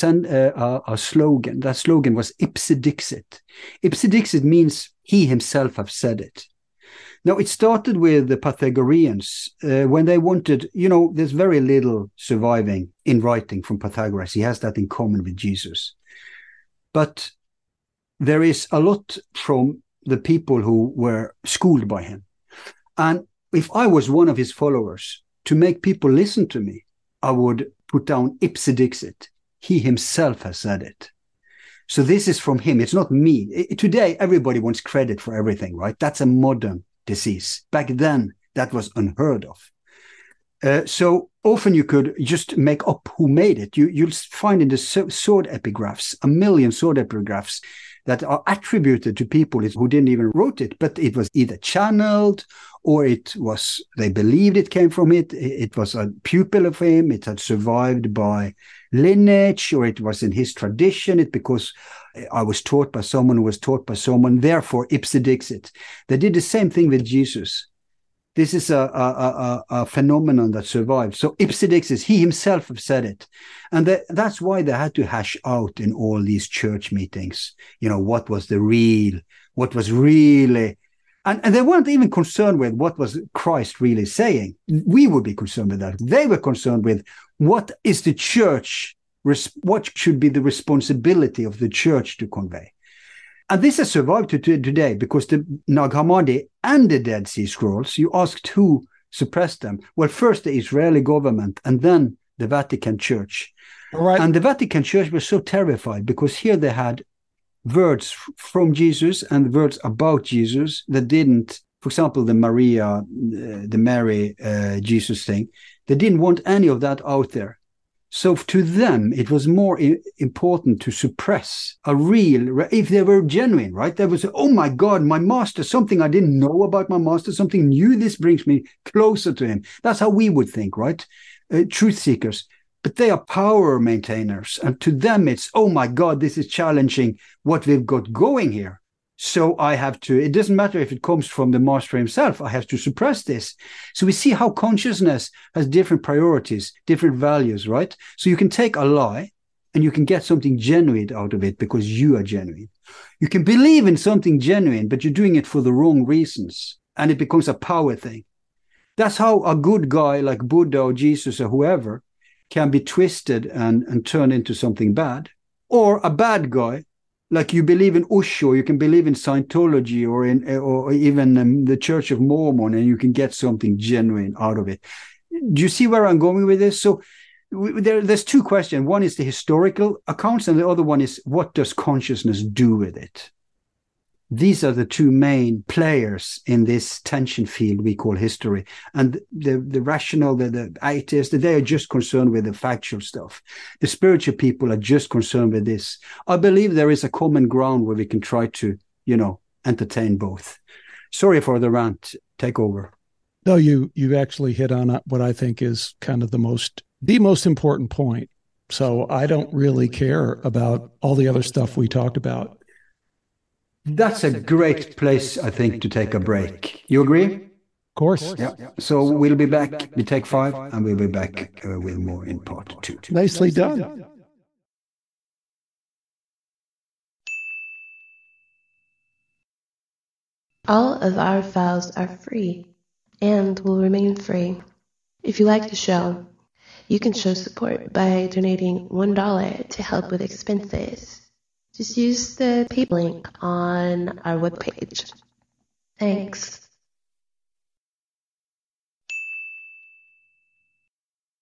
slogan. That slogan was Ipse Dixit. Ipse Dixit means he himself have said it. Now, it started with the Pythagoreans when they wanted, there's very little surviving in writing from Pythagoras. He has that in common with Jesus. But there is a lot from the people who were schooled by him. And if I was one of his followers, to make people listen to me, I would put down ipse dixit. He himself has said it. So this is from him. It's not me. Today, everybody wants credit for everything, right? That's a modern disease. Back then, that was unheard of. So often you could just make up who made it. You'll find in the sword epigraphs, 1 million sword epigraphs that are attributed to people who didn't even wrote it, but it was either channeled or they believed it came from it. It was a pupil of him. It had survived by lineage, or it was in his tradition. Because I was taught by someone who was taught by someone, therefore ipse dixit. They did the same thing with Jesus. This is a phenomenon that survived. So ipse dixit, he himself have said it. And that's why they had to hash out in all these church meetings, what was really, and they weren't even concerned with what was Christ really saying. We would be concerned with that. They were concerned with what is the church, what should be the responsibility of the church to convey. And this has survived to today because the Nag Hammadi and the Dead Sea Scrolls, you asked who suppressed them. Well, first the Israeli government and then the Vatican Church. All right. And the Vatican Church was so terrified because here they had words from Jesus and words about Jesus that didn't, for example, the Mary Jesus thing, they didn't want any of that out there. So to them, it was more important to suppress if they were genuine, right? They would say, oh my God, my master, something I didn't know about my master, something new, this brings me closer to him. That's how we would think, right? Truth seekers. But they are power maintainers. And to them, it's, oh my God, this is challenging what we've got going here. So I have to, it doesn't matter if it comes from the master himself, I have to suppress this. So we see how consciousness has different priorities, different values, right? So you can take a lie and you can get something genuine out of it because you are genuine. You can believe in something genuine, but you're doing it for the wrong reasons. And it becomes a power thing. That's how a good guy like Buddha or Jesus or whoever can be twisted and turned into something bad. Or a bad guy, like you believe in Osho, you can believe in Scientology or even the Church of Mormon, and you can get something genuine out of it. Do you see where I'm going with this? So there's two questions. One is the historical accounts, and the other one is what does consciousness do with it? These are the two main players in this tension field we call history. And the rational, the atheists, they are just concerned with the factual stuff. The spiritual people are just concerned with this. I believe there is a common ground where we can try to, entertain both. Sorry for the rant. Take over. No, you actually hit on what I think is kind of the most important point. So I don't really care about all the other stuff we talked about. That's a great place, I think, to take a break. You agree? Of course. Yeah. So we'll be back. We take 5, and we'll be back with more in part 2. Nicely done. All of our files are free and will remain free. If you like the show, you can show support by donating $1 to help with expenses. Just use the PayPal link on our webpage. Thanks.